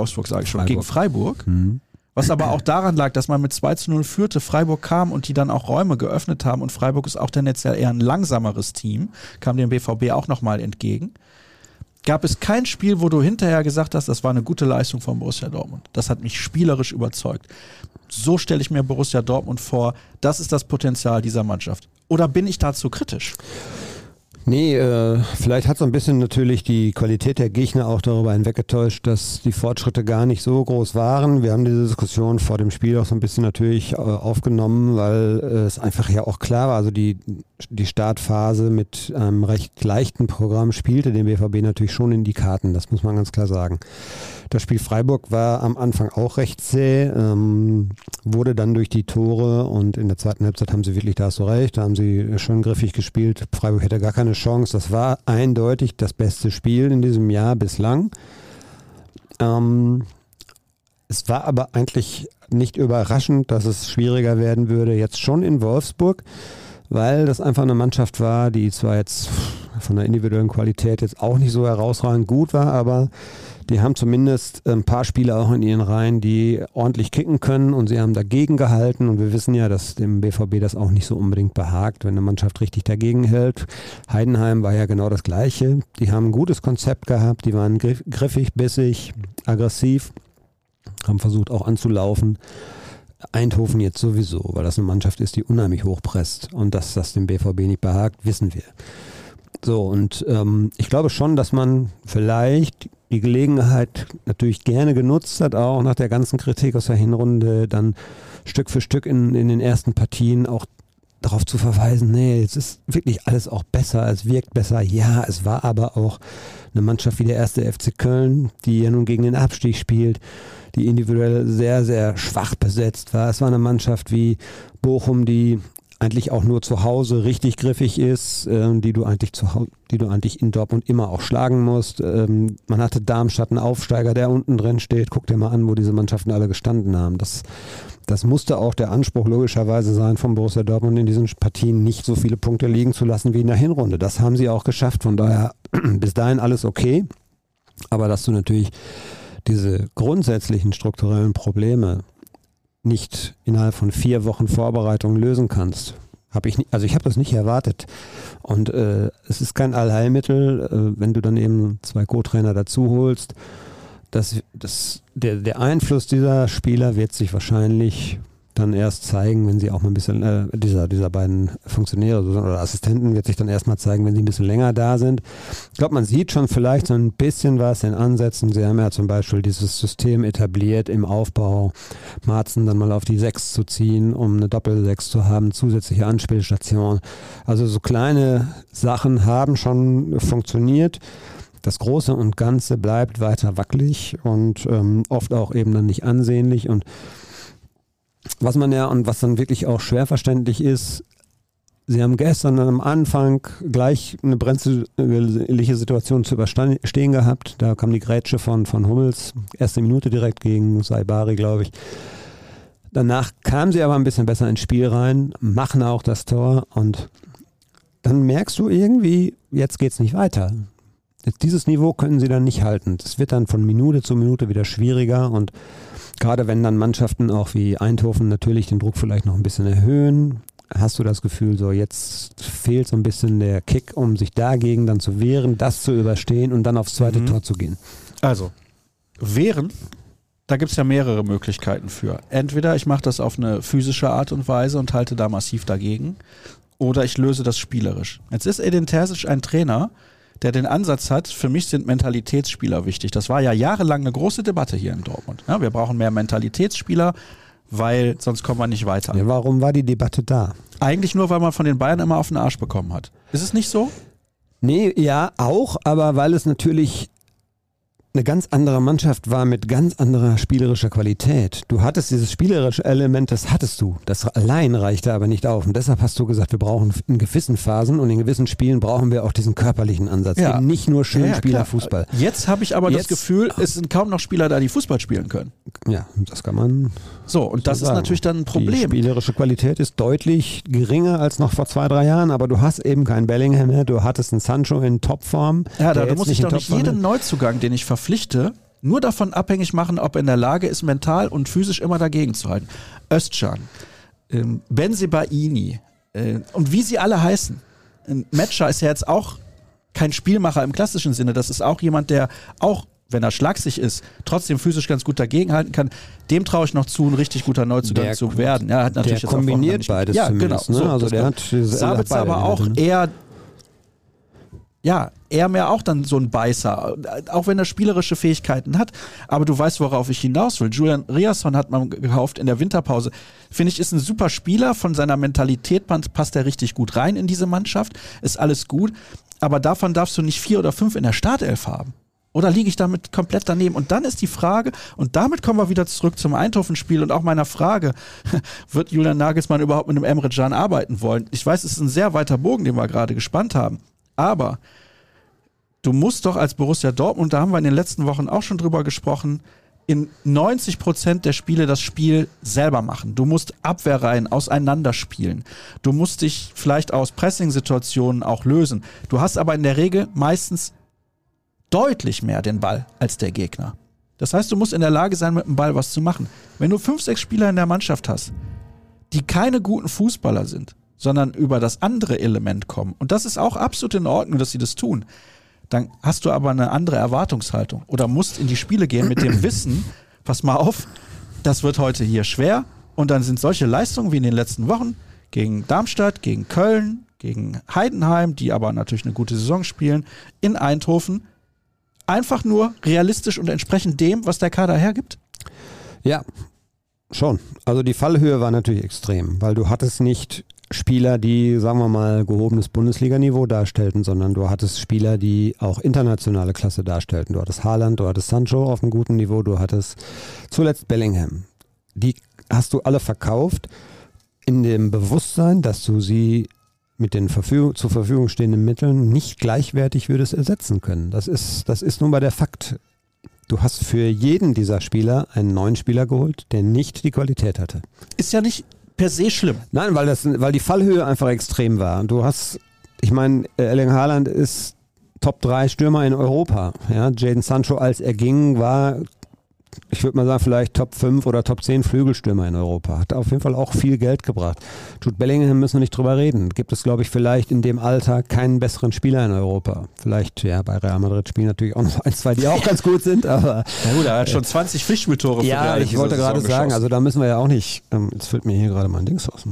was aber auch daran lag, dass man mit 2-0 führte, Freiburg kam und die dann auch Räume geöffnet haben und Freiburg ist auch tendenziell eher ein langsameres Team, kam dem BVB auch nochmal entgegen. Gab es kein Spiel, wo du hinterher gesagt hast, das war eine gute Leistung von Borussia Dortmund. Das hat mich spielerisch überzeugt. So stelle ich mir Borussia Dortmund vor, das ist das Potenzial dieser Mannschaft. Oder bin ich dazu kritisch? Nee, vielleicht hat so ein bisschen natürlich die Qualität der Gegner auch darüber hinweggetäuscht, dass die Fortschritte gar nicht so groß waren. Wir haben diese Diskussion vor dem Spiel auch so ein bisschen natürlich aufgenommen, weil es einfach ja auch klar war, also die Startphase mit einem recht leichten Programm spielte dem BVB natürlich schon in die Karten, das muss man ganz klar sagen. Das Spiel Freiburg war am Anfang auch recht zäh, wurde dann durch die Tore und in der zweiten Halbzeit haben sie wirklich, da hast du recht, da haben sie schön griffig gespielt. Freiburg hätte gar keine Chance. Das war eindeutig das beste Spiel in diesem Jahr bislang. Es war aber eigentlich nicht überraschend, dass es schwieriger werden würde, jetzt schon in Wolfsburg, weil das einfach eine Mannschaft war, die zwar jetzt von der individuellen Qualität jetzt auch nicht so herausragend gut war, aber die haben zumindest ein paar Spieler auch in ihren Reihen, die ordentlich kicken können und sie haben dagegen gehalten und wir wissen ja, dass dem BVB das auch nicht so unbedingt behagt, wenn eine Mannschaft richtig dagegen hält. Heidenheim war ja genau das Gleiche. Die haben ein gutes Konzept gehabt, die waren griffig, bissig, aggressiv, haben versucht auch anzulaufen. Eindhoven jetzt sowieso, weil das eine Mannschaft ist, die unheimlich hochpresst und dass das dem BVB nicht behagt, wissen wir. So, und ich glaube schon, dass man vielleicht die Gelegenheit natürlich gerne genutzt hat, auch nach der ganzen Kritik aus der Hinrunde, dann Stück für Stück in den ersten Partien auch darauf zu verweisen, nee, jetzt ist wirklich alles auch besser, es wirkt besser. Ja, es war aber auch eine Mannschaft wie der 1. FC Köln, die ja nun gegen den Abstieg spielt, die individuell sehr, sehr schwach besetzt war. Es war eine Mannschaft wie Bochum, die eigentlich auch nur zu Hause richtig griffig ist, die du eigentlich in Dortmund immer auch schlagen musst. Man hatte Darmstadt, einen Aufsteiger, der unten drin steht. Guck dir mal an, wo diese Mannschaften alle gestanden haben. Das musste auch der Anspruch logischerweise sein von Borussia Dortmund, in diesen Partien nicht so viele Punkte liegen zu lassen wie in der Hinrunde. Das haben sie auch geschafft. Von daher bis dahin alles okay. Aber dass du natürlich diese grundsätzlichen strukturellen Probleme nicht innerhalb von 4 Wochen Vorbereitung lösen kannst. Ich habe das nicht erwartet. Und es ist kein Allheilmittel, wenn du dann eben 2 Co-Trainer dazu holst. Der Einfluss dieser Spieler wird sich wahrscheinlich dann erst zeigen, wenn sie auch mal ein bisschen, dieser beiden Funktionäre oder Assistenten wird sich dann erstmal zeigen, wenn sie ein bisschen länger da sind. Ich glaube, man sieht schon vielleicht so ein bisschen was in Ansätzen. Sie haben ja zum Beispiel dieses System etabliert im Aufbau, Marzen dann mal auf die 6 zu ziehen, um eine Doppel-6 zu haben, zusätzliche Anspielstation. Also so kleine Sachen haben schon funktioniert. Das Große und Ganze bleibt weiter wackelig und oft auch eben dann nicht ansehnlich und was dann wirklich auch schwer verständlich ist, Sie haben gestern am Anfang gleich eine brenzliche Situation zu überstehen gehabt. Da kam die Grätsche von Hummels, erste Minute direkt gegen Saibari, glaube ich. Danach kamen sie aber ein bisschen besser ins Spiel rein, machen auch das Tor und dann merkst du irgendwie, jetzt geht's nicht weiter. Dieses Niveau können sie dann nicht halten. Das wird dann von Minute zu Minute wieder schwieriger und gerade wenn dann Mannschaften auch wie Eindhoven natürlich den Druck vielleicht noch ein bisschen erhöhen, hast du das Gefühl, so jetzt fehlt so ein bisschen der Kick, um sich dagegen dann zu wehren, das zu überstehen und dann aufs zweite Tor zu gehen. Also, wehren, da gibt es ja mehrere Möglichkeiten für. Entweder ich mache das auf eine physische Art und Weise und halte da massiv dagegen, oder ich löse das spielerisch. Jetzt ist Edin Terzic ein Trainer, der den Ansatz hat, für mich sind Mentalitätsspieler wichtig. Das war ja jahrelang eine große Debatte hier in Dortmund. Ja, wir brauchen mehr Mentalitätsspieler, weil sonst kommen wir nicht weiter. Ja, warum war die Debatte da? Eigentlich nur, weil man von den Bayern immer auf den Arsch bekommen hat. Ist es nicht so? Nee, ja, auch, aber weil es natürlich eine ganz andere Mannschaft war mit ganz anderer spielerischer Qualität. Du hattest dieses spielerische Element, das hattest du. Das allein reichte aber nicht auf. Und deshalb hast du gesagt, wir brauchen in gewissen Phasen und in gewissen Spielen brauchen wir auch diesen körperlichen Ansatz. Ja. Eben nicht nur schön Spielerfußball. Jetzt habe ich aber das Gefühl, es sind kaum noch Spieler da, die Fußball spielen können. Ja, das kann man so, und das ist natürlich dann ein Problem. Die spielerische Qualität ist deutlich geringer als noch vor 2-3 Jahren, aber du hast eben keinen Bellingham mehr, du hattest einen Sancho in Topform. Ja, da muss ich doch nicht jeden Neuzugang, den ich verpflichte, nur davon abhängig machen, ob er in der Lage ist, mental und physisch immer dagegen zu halten. Özcan, Bensebaini und wie sie alle heißen. Metscher ist ja jetzt auch kein Spielmacher im klassischen Sinne, das ist auch jemand, der auch, wenn er schlagsig ist, trotzdem physisch ganz gut dagegenhalten kann. Dem traue ich noch zu, ein richtig guter Neuzugang zu werden. Ja, hat natürlich der kombiniert beides zumindest. Genau, ne? so, also der hat Sabitzer aber auch eher mehr auch dann so ein Beißer, auch wenn er spielerische Fähigkeiten hat, aber du weißt, worauf ich hinaus will. Julian Riasson hat man gekauft in der Winterpause. Finde ich, ist ein super Spieler, von seiner Mentalität passt er richtig gut rein in diese Mannschaft, ist alles gut, aber davon darfst du nicht 4 oder 5 in der Startelf haben. Oder liege ich damit komplett daneben? Und dann ist die Frage, und damit kommen wir wieder zurück zum Eindhoven-Spiel und auch meiner Frage, wird Julian Nagelsmann überhaupt mit einem Emre Can arbeiten wollen? Ich weiß, es ist ein sehr weiter Bogen, den wir gerade gespannt haben, aber du musst doch als Borussia Dortmund, da haben wir in den letzten Wochen auch schon drüber gesprochen, in 90% der Spiele das Spiel selber machen. Du musst Abwehrreihen auseinanderspielen. Du musst dich vielleicht aus Pressing-Situationen auch lösen. Du hast aber in der Regel meistens deutlich mehr den Ball als der Gegner. Das heißt, du musst in der Lage sein, mit dem Ball was zu machen. Wenn du 5, 6 Spieler in der Mannschaft hast, die keine guten Fußballer sind, sondern über das andere Element kommen, und das ist auch absolut in Ordnung, dass sie das tun, dann hast du aber eine andere Erwartungshaltung oder musst in die Spiele gehen mit dem Wissen, pass mal auf, das wird heute hier schwer, und dann sind solche Leistungen wie in den letzten Wochen gegen Darmstadt, gegen Köln, gegen Heidenheim, die aber natürlich eine gute Saison spielen, in Eindhoven, einfach nur realistisch und entsprechend dem, was der Kader hergibt? Ja, schon. Also die Fallhöhe war natürlich extrem, weil du hattest nicht Spieler, die, sagen wir mal, gehobenes Bundesliga-Niveau darstellten, sondern du hattest Spieler, die auch internationale Klasse darstellten. Du hattest Haaland, du hattest Sancho auf einem guten Niveau, du hattest zuletzt Bellingham. Die hast du alle verkauft in dem Bewusstsein, dass du sie mit den zur Verfügung stehenden Mitteln nicht gleichwertig würdest ersetzen können. Das ist nun mal der Fakt. Du hast für jeden dieser Spieler einen neuen Spieler geholt, der nicht die Qualität hatte. Ist ja nicht per se schlimm. Nein, weil die Fallhöhe einfach extrem war. Du hast, ich meine, Erling Haaland ist Top 3 Stürmer in Europa. Ja, Jadon Sancho, als er ging, war, ich würde mal sagen, vielleicht Top 5 oder Top 10 Flügelstürmer in Europa. Hat auf jeden Fall auch viel Geld gebracht. Jude Bellingham müssen wir nicht drüber reden. Gibt es, glaube ich, vielleicht in dem Alter keinen besseren Spieler in Europa. Vielleicht, ja, bei Real Madrid spielen natürlich auch noch 1, 2, die auch ganz gut sind, aber... Ja gut, er hat schon 20 Pflichtspieltore für Real. Ja, ich wollte gerade sagen, also da müssen wir ja auch nicht... Jetzt fällt mir hier gerade mein Dings aus.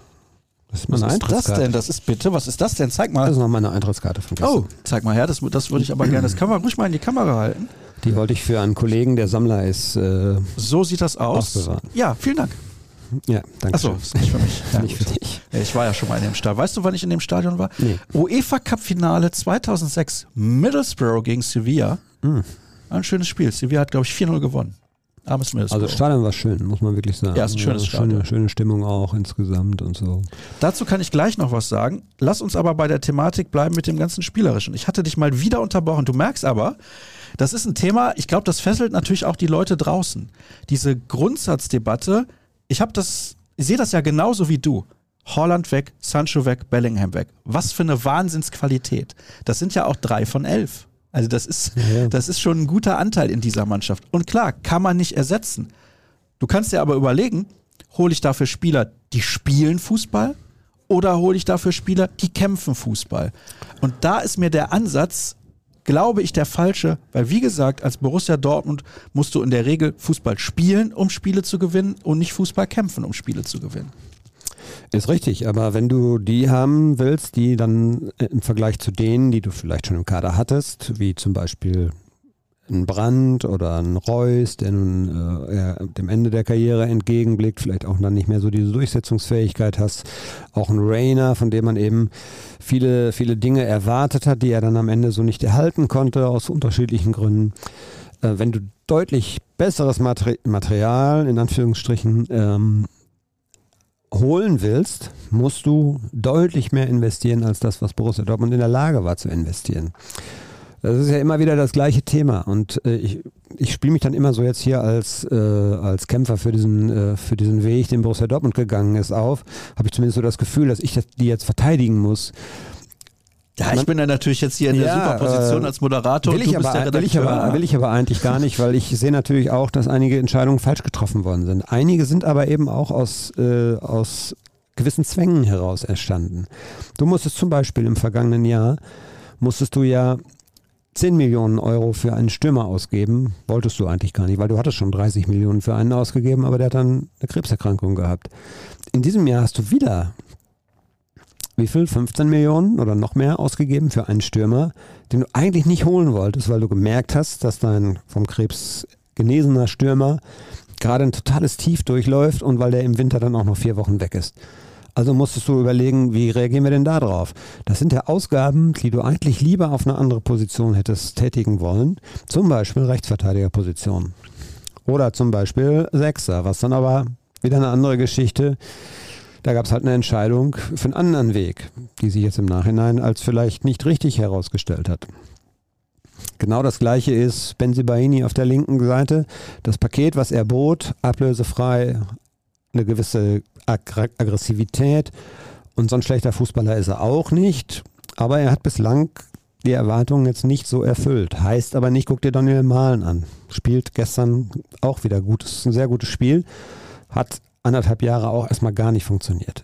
Was ist das denn? Das ist bitte, was ist das denn? Zeig mal. Das ist noch meine Eintrittskarte von gestern. Oh, zeig mal her, das würde ich aber gerne. Das kann man ruhig mal in die Kamera halten. Die wollte ich für einen Kollegen, der Sammler ist. So sieht das aus. Aufbewahren. Ja, vielen Dank. Ja, danke. Achso, ist nicht für mich. Ja, nicht für dich. Ich war ja schon mal in dem Stadion. Weißt du, wann ich in dem Stadion war? Nee. UEFA Cup Finale 2006, Middlesbrough gegen Sevilla. Ein schönes Spiel. Sevilla hat, glaube ich, 4-0 gewonnen. Armes Middlesbrough. Also das Stadion war schön, muss man wirklich sagen. Ja, ist ein schönes Stadion. Schöne Stimmung auch insgesamt und so. Dazu kann ich gleich noch was sagen. Lass uns aber bei der Thematik bleiben mit dem ganzen Spielerischen. Ich hatte dich mal wieder unterbrochen. Du merkst aber, das ist ein Thema, ich glaube, das fesselt natürlich auch die Leute draußen. Diese Grundsatzdebatte, ich sehe das ja genauso wie du. Haaland weg, Sancho weg, Bellingham weg. Was für eine Wahnsinnsqualität. Das sind ja auch 3 von 11. Also das ist schon ein guter Anteil in dieser Mannschaft. Und klar, kann man nicht ersetzen. Du kannst dir aber überlegen, hole ich dafür Spieler, die spielen Fußball oder hole ich dafür Spieler, die kämpfen Fußball? Und da ist mir der Ansatz, glaube ich, der falsche, weil wie gesagt, als Borussia Dortmund musst du in der Regel Fußball spielen, um Spiele zu gewinnen und nicht Fußball kämpfen, um Spiele zu gewinnen. Ist richtig, aber wenn du die haben willst, die dann im Vergleich zu denen, die du vielleicht schon im Kader hattest, wie zum Beispiel ein Brandt oder ein Reus, der nun dem Ende der Karriere entgegenblickt, vielleicht auch dann nicht mehr so diese Durchsetzungsfähigkeit hast, auch ein Rainer, von dem man eben viele, viele Dinge erwartet hat, die er dann am Ende so nicht erhalten konnte, aus unterschiedlichen Gründen. Wenn du deutlich besseres Material, in Anführungsstrichen, holen willst, musst du deutlich mehr investieren als das, was Borussia Dortmund in der Lage war zu investieren. Das ist ja immer wieder das gleiche Thema und ich spiele mich dann immer so jetzt hier als Kämpfer für diesen Weg, den Borussia Dortmund gegangen ist, auf. Habe ich zumindest so das Gefühl, dass ich die jetzt verteidigen muss. Ja, ich bin ja natürlich jetzt hier in der super Position als Moderator und du bist der Redakteur. Will ich aber eigentlich gar nicht, weil ich sehe natürlich auch, dass einige Entscheidungen falsch getroffen worden sind. Einige sind aber eben auch aus gewissen Zwängen heraus entstanden. Du musstest zum Beispiel im vergangenen Jahr, ja 10 Millionen Euro für einen Stürmer ausgeben. Wolltest du eigentlich gar nicht, weil du hattest schon 30 Millionen für einen ausgegeben, aber der hat dann eine Krebserkrankung gehabt. In diesem Jahr hast du wieder wie viel? 15 Millionen oder noch mehr ausgegeben für einen Stürmer, den du eigentlich nicht holen wolltest, weil du gemerkt hast, dass dein vom Krebs genesener Stürmer gerade ein totales Tief durchläuft und weil der im Winter dann auch noch 4 Wochen weg ist. Also musstest du überlegen, wie reagieren wir denn da drauf? Das sind ja Ausgaben, die du eigentlich lieber auf eine andere Position hättest tätigen wollen. Zum Beispiel Rechtsverteidigerposition. Oder zum Beispiel Sechser, was dann aber wieder eine andere Geschichte. Da gab es halt eine Entscheidung für einen anderen Weg, die sich jetzt im Nachhinein als vielleicht nicht richtig herausgestellt hat. Genau das Gleiche ist Bensebaini auf der linken Seite. Das Paket, was er bot, ablösefrei, eine gewisse Aggressivität und so ein schlechter Fußballer ist er auch nicht. Aber er hat bislang die Erwartungen jetzt nicht so erfüllt. Heißt aber nicht, guck dir Daniel Mahlen an. Spielt gestern auch wieder gut. Das ist ein sehr gutes Spiel. Hat 1,5 Jahre auch erstmal gar nicht funktioniert.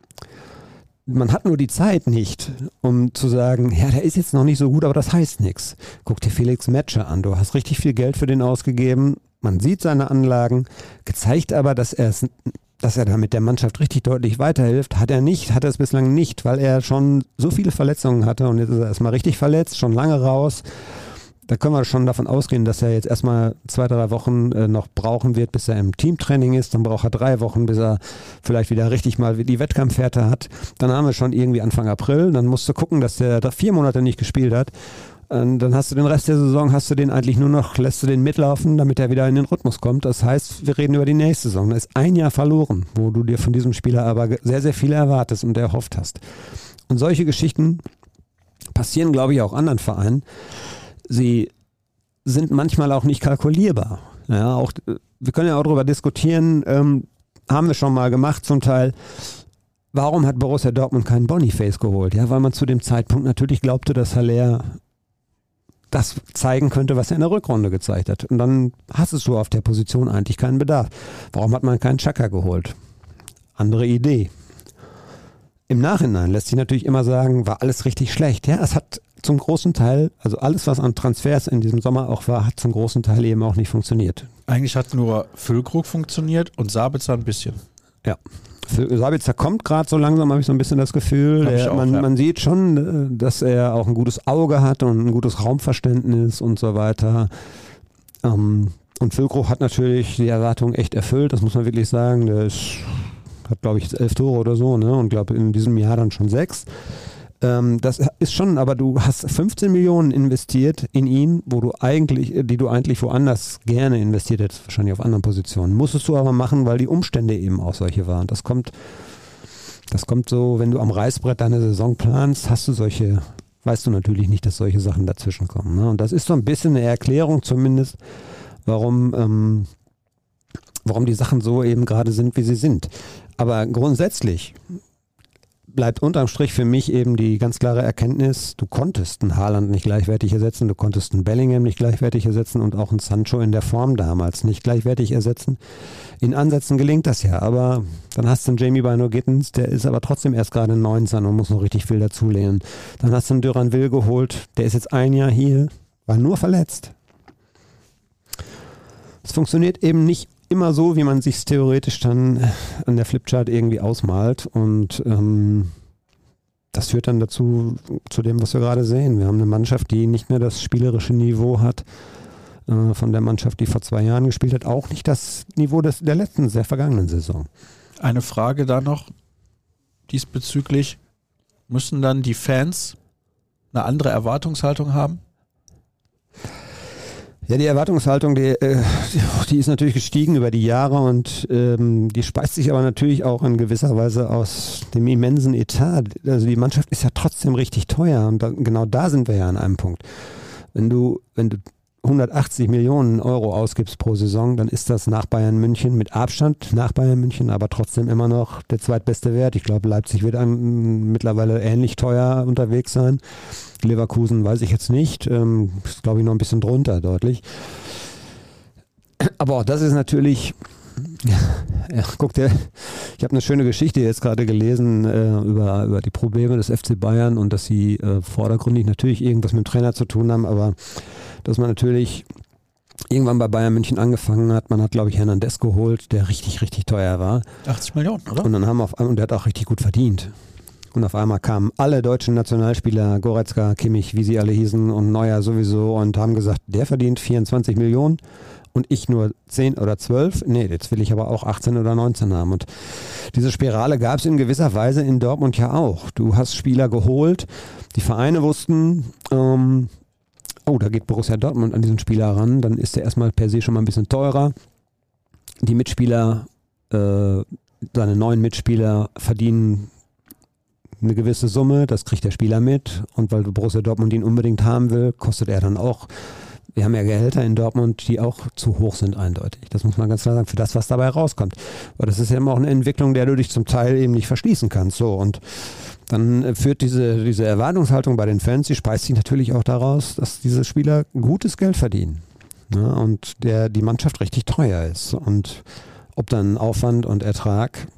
Man hat nur die Zeit nicht, um zu sagen, ja, der ist jetzt noch nicht so gut, aber das heißt nichts. Guck dir Felix Metscher an, du hast richtig viel Geld für den ausgegeben, man sieht seine Anlagen, gezeigt aber, dass er da mit der Mannschaft richtig deutlich weiterhilft, hat er es bislang nicht, weil er schon so viele Verletzungen hatte und jetzt ist er erstmal richtig verletzt, schon lange raus. Da können wir schon davon ausgehen, dass er jetzt erstmal 2-3 Wochen noch brauchen wird, bis er im Teamtraining ist. Dann braucht er 3 Wochen, bis er vielleicht wieder richtig mal die Wettkampfhärte hat. Dann haben wir schon irgendwie Anfang April. Dann musst du gucken, dass der 4 Monate nicht gespielt hat. Und dann hast du den Rest der Saison, lässt du den mitlaufen, damit er wieder in den Rhythmus kommt. Das heißt, wir reden über die nächste Saison. Da ist 1 Jahr verloren, wo du dir von diesem Spieler aber sehr, sehr viel erwartest und erhofft hast. Und solche Geschichten passieren, glaube ich, auch anderen Vereinen. Sie sind manchmal auch nicht kalkulierbar. Ja, wir können ja auch darüber diskutieren, haben wir schon mal gemacht zum Teil, warum hat Borussia Dortmund keinen Boniface geholt? Ja, weil man zu dem Zeitpunkt natürlich glaubte, dass Haller das zeigen könnte, was er in der Rückrunde gezeigt hat. Und dann hattest du auf der Position eigentlich keinen Bedarf. Warum hat man keinen Xhaka geholt? Andere Idee. Im Nachhinein lässt sich natürlich immer sagen, war alles richtig schlecht. Ja, es hat zum großen Teil, also alles, was an Transfers in diesem Sommer auch war, hat zum großen Teil eben auch nicht funktioniert. Eigentlich hat nur Füllkrug funktioniert und Sabitzer ein bisschen. Ja, Sabitzer kommt gerade so langsam, habe ich so ein bisschen das Gefühl. Man sieht schon, dass er auch ein gutes Auge hat und ein gutes Raumverständnis und so weiter. Und Füllkrug hat natürlich die Erwartungen echt erfüllt, das muss man wirklich sagen. Der hat, glaube ich, 11 Tore oder so, ne? Und glaube in diesem Jahr dann schon 6. Das ist schon, aber du hast 15 Millionen investiert in ihn, die du eigentlich woanders gerne investiert hättest, wahrscheinlich auf anderen Positionen. Musstest du aber machen, weil die Umstände eben auch solche waren. Das kommt so, wenn du am Reißbrett deine Saison planst, weißt du natürlich nicht, dass solche Sachen dazwischen kommen. Ne? Und das ist so ein bisschen eine Erklärung zumindest, warum die Sachen so eben gerade sind, wie sie sind. Aber grundsätzlich bleibt unterm Strich für mich eben die ganz klare Erkenntnis, du konntest einen Haaland nicht gleichwertig ersetzen, du konntest einen Bellingham nicht gleichwertig ersetzen und auch einen Sancho in der Form damals nicht gleichwertig ersetzen. In Ansätzen gelingt das ja, aber dann hast du einen Jamie Bino-Gittens, der ist aber trotzdem erst gerade 19 und muss noch richtig viel dazulernen. Dann hast du einen Duranville geholt, der ist jetzt ein Jahr hier, war nur verletzt. Es funktioniert eben nicht immer so, wie man sich theoretisch dann an der Flipchart irgendwie ausmalt und das führt dann zu dem, was wir gerade sehen. Wir haben eine Mannschaft, die nicht mehr das spielerische Niveau hat von der Mannschaft, die vor 2 Jahren gespielt hat, auch nicht das Niveau der vergangenen Saison. Eine Frage da noch diesbezüglich, müssen dann die Fans eine andere Erwartungshaltung haben? Ja, die Erwartungshaltung, die ist natürlich gestiegen über die Jahre und die speist sich aber natürlich auch in gewisser Weise aus dem immensen Etat. Also die Mannschaft ist ja trotzdem richtig teuer und genau da sind wir ja an einem Punkt. Wenn du 180 Millionen Euro ausgibst pro Saison, dann ist das nach Bayern München mit Abstand nach Bayern München, aber trotzdem immer noch der zweitbeste Wert. Ich glaube, Leipzig wird mittlerweile ähnlich teuer unterwegs sein. Leverkusen weiß ich jetzt nicht, ist glaube ich noch ein bisschen drunter deutlich. Aber auch das ist natürlich, ja, guck dir, ich habe eine schöne Geschichte jetzt gerade gelesen über die Probleme des FC Bayern und dass sie vordergründig natürlich irgendwas mit dem Trainer zu tun haben, aber dass man natürlich irgendwann bei Bayern München angefangen hat. Man hat, glaube ich, Hernandez geholt, der richtig, richtig teuer war. 80 Millionen, oder? Und dann und der hat auch richtig gut verdient. Und auf einmal kamen alle deutschen Nationalspieler, Goretzka, Kimmich, wie sie alle hießen und Neuer sowieso und haben gesagt, der verdient 24 Millionen und ich nur 10 oder 12. Nee, jetzt will ich aber auch 18 oder 19 haben. Und diese Spirale gab es in gewisser Weise in Dortmund ja auch. Du hast Spieler geholt, die Vereine wussten, da geht Borussia Dortmund an diesen Spieler ran, dann ist der erstmal per se schon mal ein bisschen teurer. Die Mitspieler, seine neuen Mitspieler verdienen eine gewisse Summe, das kriegt der Spieler mit und weil Borussia Dortmund ihn unbedingt haben will, kostet er dann auch. Wir haben ja Gehälter in Dortmund, die auch zu hoch sind eindeutig. Das muss man ganz klar sagen, für das, was dabei rauskommt. Aber das ist ja immer auch eine Entwicklung, der du dich zum Teil eben nicht verschließen kannst. So, und dann führt diese Erwartungshaltung bei den Fans, die speist sich natürlich auch daraus, dass diese Spieler gutes Geld verdienen. Ja, und die Mannschaft richtig teuer ist. Und ob dann Aufwand und Ertrag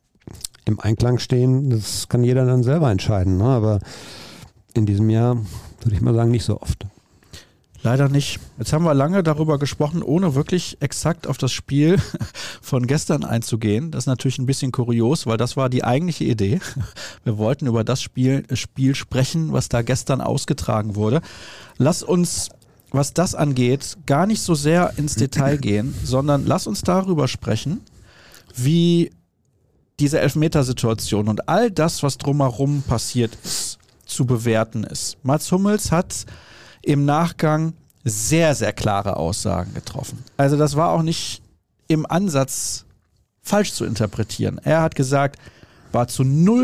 im Einklang stehen, das kann jeder dann selber entscheiden. Ne? Aber in diesem Jahr würde ich mal sagen, nicht so oft. Leider nicht. Jetzt haben wir lange darüber gesprochen, ohne wirklich exakt auf das Spiel von gestern einzugehen. Das ist natürlich ein bisschen kurios, weil das war die eigentliche Idee. Wir wollten über das Spiel sprechen, was da gestern ausgetragen wurde. Lass uns, was das angeht, gar nicht so sehr ins Detail gehen, sondern lass uns darüber sprechen, wie diese Elfmetersituation und all das, was drumherum passiert ist, zu bewerten ist. Mats Hummels hat im Nachgang sehr, sehr klare Aussagen getroffen. Also das war auch nicht im Ansatz falsch zu interpretieren. Er hat gesagt, war zu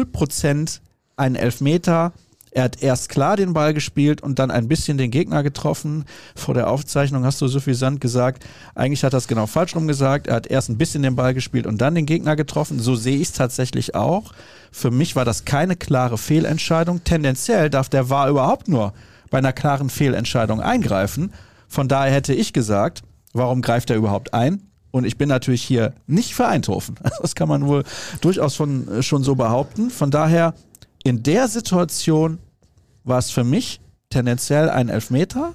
0% ein Elfmeter. Er hat erst klar den Ball gespielt und dann ein bisschen den Gegner getroffen. Vor der Aufzeichnung hast du suffisant gesagt, eigentlich hat er es genau falsch rum gesagt. Er hat erst ein bisschen den Ball gespielt und dann den Gegner getroffen. So sehe ich es tatsächlich auch. Für mich war das keine klare Fehlentscheidung. Tendenziell darf der VAR überhaupt nur bei einer klaren Fehlentscheidung eingreifen. Von daher hätte ich gesagt, warum greift er überhaupt ein? Und ich bin natürlich hier nicht für Eindhoven. Das kann man wohl durchaus schon so behaupten. Von daher, in der Situation war es für mich tendenziell ein Elfmeter.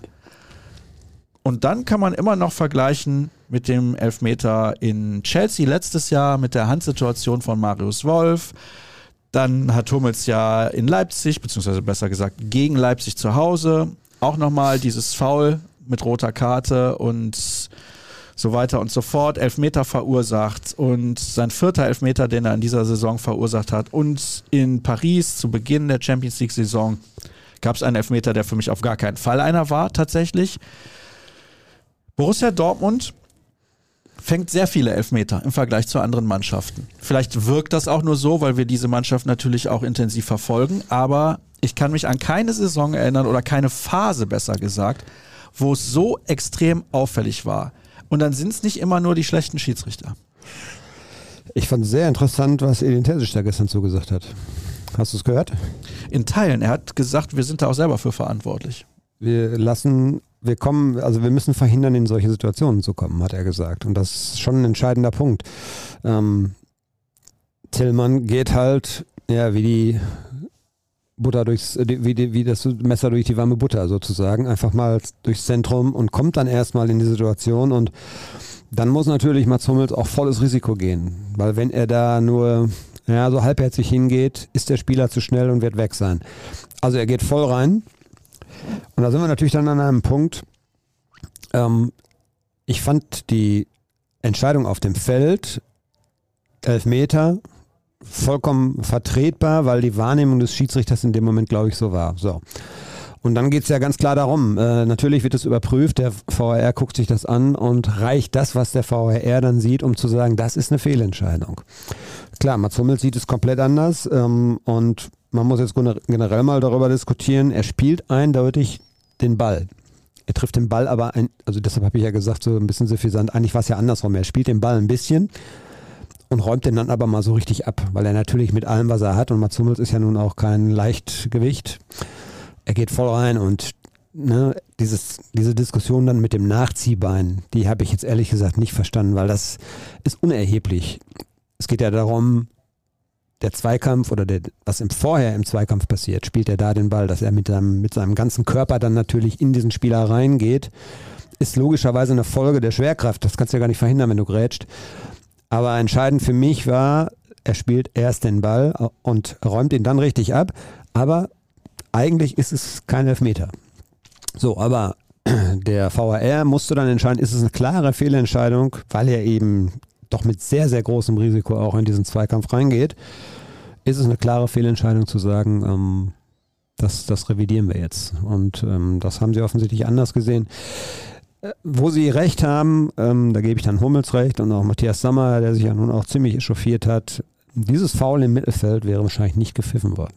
Und dann kann man immer noch vergleichen mit dem Elfmeter in Chelsea letztes Jahr, mit der Handsituation von Marius Wolf. Dann hat Hummels ja in Leipzig, beziehungsweise besser gesagt gegen Leipzig zu Hause, auch nochmal dieses Foul mit roter Karte und so weiter und so fort, Elfmeter verursacht und sein 4. Elfmeter, den er in dieser Saison verursacht hat. Und in Paris zu Beginn der Champions League-Saison gab es einen Elfmeter, der für mich auf gar keinen Fall einer war, tatsächlich. Borussia Dortmund fängt sehr viele Elfmeter im Vergleich zu anderen Mannschaften. Vielleicht wirkt das auch nur so, weil wir diese Mannschaft natürlich auch intensiv verfolgen, aber ich kann mich an keine Saison erinnern oder keine Phase, besser gesagt, wo es so extrem auffällig war. Und dann sind es nicht immer nur die schlechten Schiedsrichter. Ich fand es sehr interessant, was Edin Terzic da gestern zugesagt hat. Hast du es gehört? In Teilen. Er hat gesagt, wir sind da auch selber für verantwortlich. Wir müssen verhindern, in solche Situationen zu kommen, hat er gesagt. Und das ist schon ein entscheidender Punkt. Tillmann geht halt, ja, wie das Messer durch die warme Butter sozusagen, einfach mal durchs Zentrum und kommt dann erstmal in die Situation und dann muss natürlich Mats Hummels auch volles Risiko gehen, weil wenn er da nur so halbherzig hingeht, ist der Spieler zu schnell und wird weg sein. Also er geht voll rein und da sind wir natürlich dann an einem Punkt, ich fand die Entscheidung auf dem Feld, Elfmeter, vollkommen vertretbar, weil die Wahrnehmung des Schiedsrichters in dem Moment, glaube ich, so war. So. Und dann geht es ja ganz klar darum, natürlich wird es überprüft, der VAR guckt sich das an und reicht das, was der VAR dann sieht, um zu sagen, das ist eine Fehlentscheidung. Klar, Mats Hummels sieht es komplett anders und man muss jetzt generell mal darüber diskutieren, er spielt eindeutig den Ball. Er trifft den Ball aber, also deshalb habe ich ja gesagt, so ein bisschen suffisant, eigentlich war es ja andersrum, er spielt den Ball ein bisschen und räumt den dann aber mal so richtig ab, weil er natürlich mit allem, was er hat, und Mats Hummels ist ja nun auch kein Leichtgewicht, er geht voll rein und diese Diskussion dann mit dem Nachziehbein, die habe ich jetzt ehrlich gesagt nicht verstanden, weil das ist unerheblich. Es geht ja darum, der Zweikampf oder was vorher im Zweikampf passiert, spielt er da den Ball, dass er mit seinem ganzen Körper dann natürlich in diesen Spieler reingeht, ist logischerweise eine Folge der Schwerkraft, das kannst du ja gar nicht verhindern, wenn du grätscht. Aber entscheidend für mich war, er spielt erst den Ball und räumt ihn dann richtig ab, aber eigentlich ist es kein Elfmeter. So, aber der VAR musste dann entscheiden, ist es eine klare Fehlentscheidung, weil er eben doch mit sehr, sehr großem Risiko auch in diesen Zweikampf reingeht. Ist es eine klare Fehlentscheidung zu sagen, das revidieren wir jetzt. Und das haben sie offensichtlich anders gesehen. Wo sie recht haben, da gebe ich dann Hummels recht und auch Matthias Sammer, der sich ja nun auch ziemlich echauffiert hat, dieses Foul im Mittelfeld wäre wahrscheinlich nicht gepfiffen worden.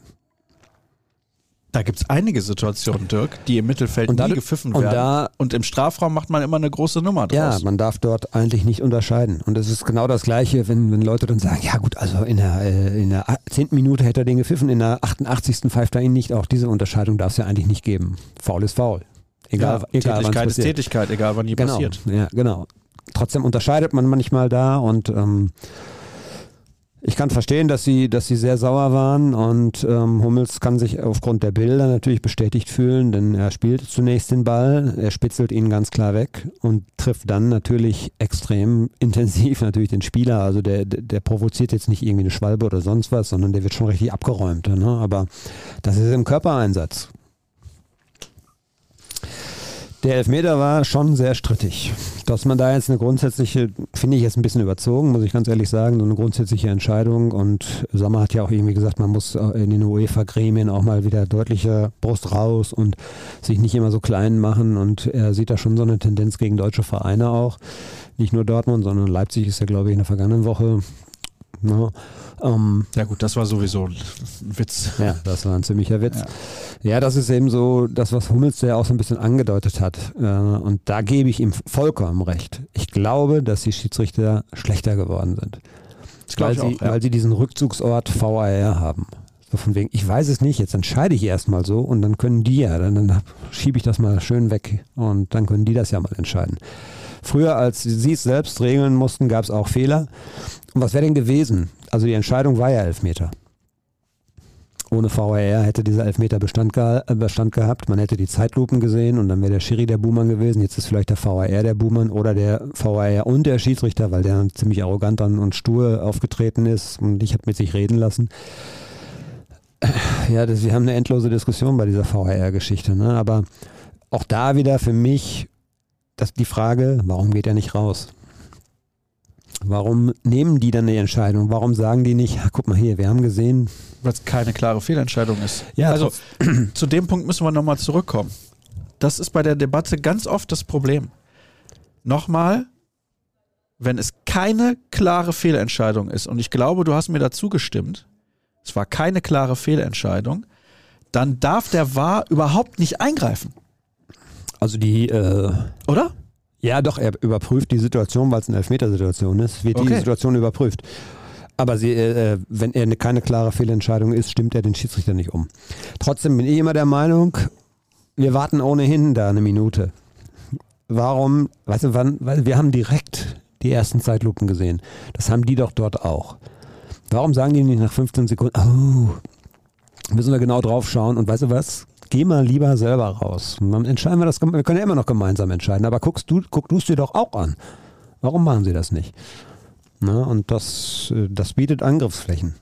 Da gibt es einige Situationen, Dirk, die im Mittelfeld nie gepfiffen werden. Und im Strafraum macht man immer eine große Nummer draus. Ja, man darf dort eigentlich nicht unterscheiden. Und es ist genau das Gleiche, wenn Leute dann sagen, ja gut, also in der 10. Minute hätte er den gepfiffen, in der 88. pfeift er ihn nicht. Auch diese Unterscheidung darf es ja eigentlich nicht geben. Foul ist Foul. Egal Tätigkeit ist Tätigkeit, egal wann die passiert. Ja, genau. Trotzdem unterscheidet man manchmal da und ich kann verstehen, dass sie sehr sauer waren und Hummels kann sich aufgrund der Bilder natürlich bestätigt fühlen, denn er spielt zunächst den Ball, er spitzelt ihn ganz klar weg und trifft dann natürlich extrem intensiv natürlich den Spieler, also der provoziert jetzt nicht irgendwie eine Schwalbe oder sonst was, sondern der wird schon richtig abgeräumt, ne? Aber das ist im Körpereinsatz. Der Elfmeter war schon sehr strittig. Dass man da jetzt eine grundsätzliche, finde ich jetzt ein bisschen überzogen, muss ich ganz ehrlich sagen, so eine grundsätzliche Entscheidung. Und Sammer hat ja auch irgendwie gesagt, man muss in den UEFA-Gremien auch mal wieder deutlicher Brust raus und sich nicht immer so klein machen. Und er sieht da schon so eine Tendenz gegen deutsche Vereine auch. Nicht nur Dortmund, sondern Leipzig ist ja, glaube ich, in der vergangenen Woche. Ja. Ja gut, das war sowieso ein Witz. Ja, das war ein ziemlicher Witz. Ja, das ist eben so das, was Hummels ja auch so ein bisschen angedeutet hat. Und da gebe ich ihm vollkommen recht. Ich glaube, dass die Schiedsrichter schlechter geworden sind. Weil sie diesen Rückzugsort VAR haben. So von wegen, ich weiß es nicht, jetzt entscheide ich erstmal so und dann können die ja, dann schiebe ich das mal schön weg und dann können die das ja mal entscheiden. Früher, als sie es selbst regeln mussten, gab es auch Fehler. Und was wäre denn gewesen? Also die Entscheidung war ja Elfmeter. Ohne VAR hätte dieser Elfmeter Bestand gehabt. Man hätte die Zeitlupen gesehen und dann wäre der Schiri der Buhmann gewesen. Jetzt ist vielleicht der VAR der Buhmann oder der VAR und der Schiedsrichter, weil der ziemlich arrogant und stur aufgetreten ist und nicht hat mit sich reden lassen. Ja, wir haben eine endlose Diskussion bei dieser VAR-Geschichte. Ne? Aber auch da wieder für mich die Frage, warum geht er nicht raus? Warum nehmen die dann die Entscheidung? Warum sagen die nicht, guck mal hier, wir haben gesehen. Weil es keine klare Fehlentscheidung ist. Ja, also zu dem Punkt müssen wir nochmal zurückkommen. Das ist bei der Debatte ganz oft das Problem. Nochmal, wenn es keine klare Fehlentscheidung ist, und ich glaube, du hast mir dazu gestimmt, es war keine klare Fehlentscheidung, dann darf der VAR überhaupt nicht eingreifen. Also oder? Ja, doch, er überprüft die Situation, weil es eine Elfmetersituation ist, wird die Situation überprüft. Aber wenn er keine klare Fehlentscheidung ist, stimmt er den Schiedsrichter nicht um. Trotzdem bin ich immer der Meinung, wir warten ohnehin da eine Minute. Warum? Weißt du, weil wir haben direkt die ersten Zeitlupen gesehen. Das haben die doch dort auch. Warum sagen die nicht nach 15 Sekunden, müssen wir genau drauf schauen und weißt du was? Geh mal lieber selber raus. Und dann entscheiden wir das, wir können ja immer noch gemeinsam entscheiden, aber guck du es dir doch auch an. Warum machen sie das nicht? Na, und das bietet Angriffsflächen.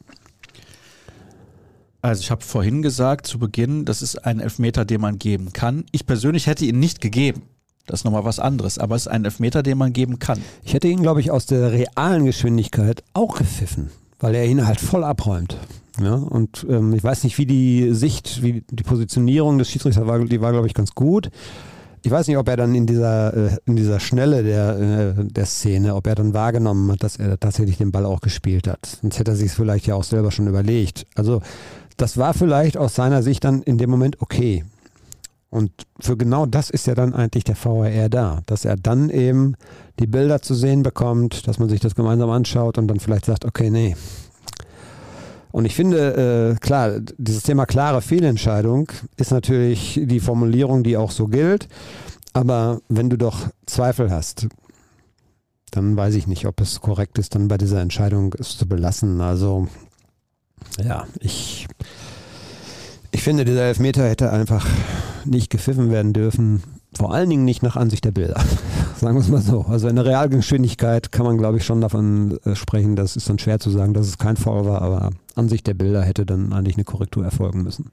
Also ich habe vorhin gesagt, zu Beginn, das ist ein Elfmeter, den man geben kann. Ich persönlich hätte ihn nicht gegeben. Das ist nochmal was anderes, aber es ist ein Elfmeter, den man geben kann. Ich hätte ihn, glaube ich, aus der realen Geschwindigkeit auch gepfiffen, weil er ihn halt voll abräumt. Ja, und ich weiß nicht, wie die Positionierung des Schiedsrichters war, die war, glaube ich, ganz gut. Ich weiß nicht, ob er dann in dieser Schnelle der Szene, ob er dann wahrgenommen hat, dass er tatsächlich den Ball auch gespielt hat. Sonst hätte er sich es vielleicht ja auch selber schon überlegt. Also das war vielleicht aus seiner Sicht dann in dem Moment okay. Und für genau das ist ja dann eigentlich der VAR da, dass er dann eben die Bilder zu sehen bekommt, dass man sich das gemeinsam anschaut und dann vielleicht sagt, okay, nee. Und ich finde, klar, dieses Thema klare Fehlentscheidung ist natürlich die Formulierung, die auch so gilt. Aber wenn du doch Zweifel hast, dann weiß ich nicht, ob es korrekt ist, dann bei dieser Entscheidung es zu belassen. Also, ja, ich finde, dieser Elfmeter hätte einfach nicht gepfiffen werden dürfen. Vor allen Dingen nicht nach Ansicht der Bilder. Sagen wir es mal so. Also in der Realgeschwindigkeit kann man, glaube ich, schon davon sprechen, das ist dann schwer zu sagen, dass es kein Foul war, aber Ansicht der Bilder hätte dann eigentlich eine Korrektur erfolgen müssen.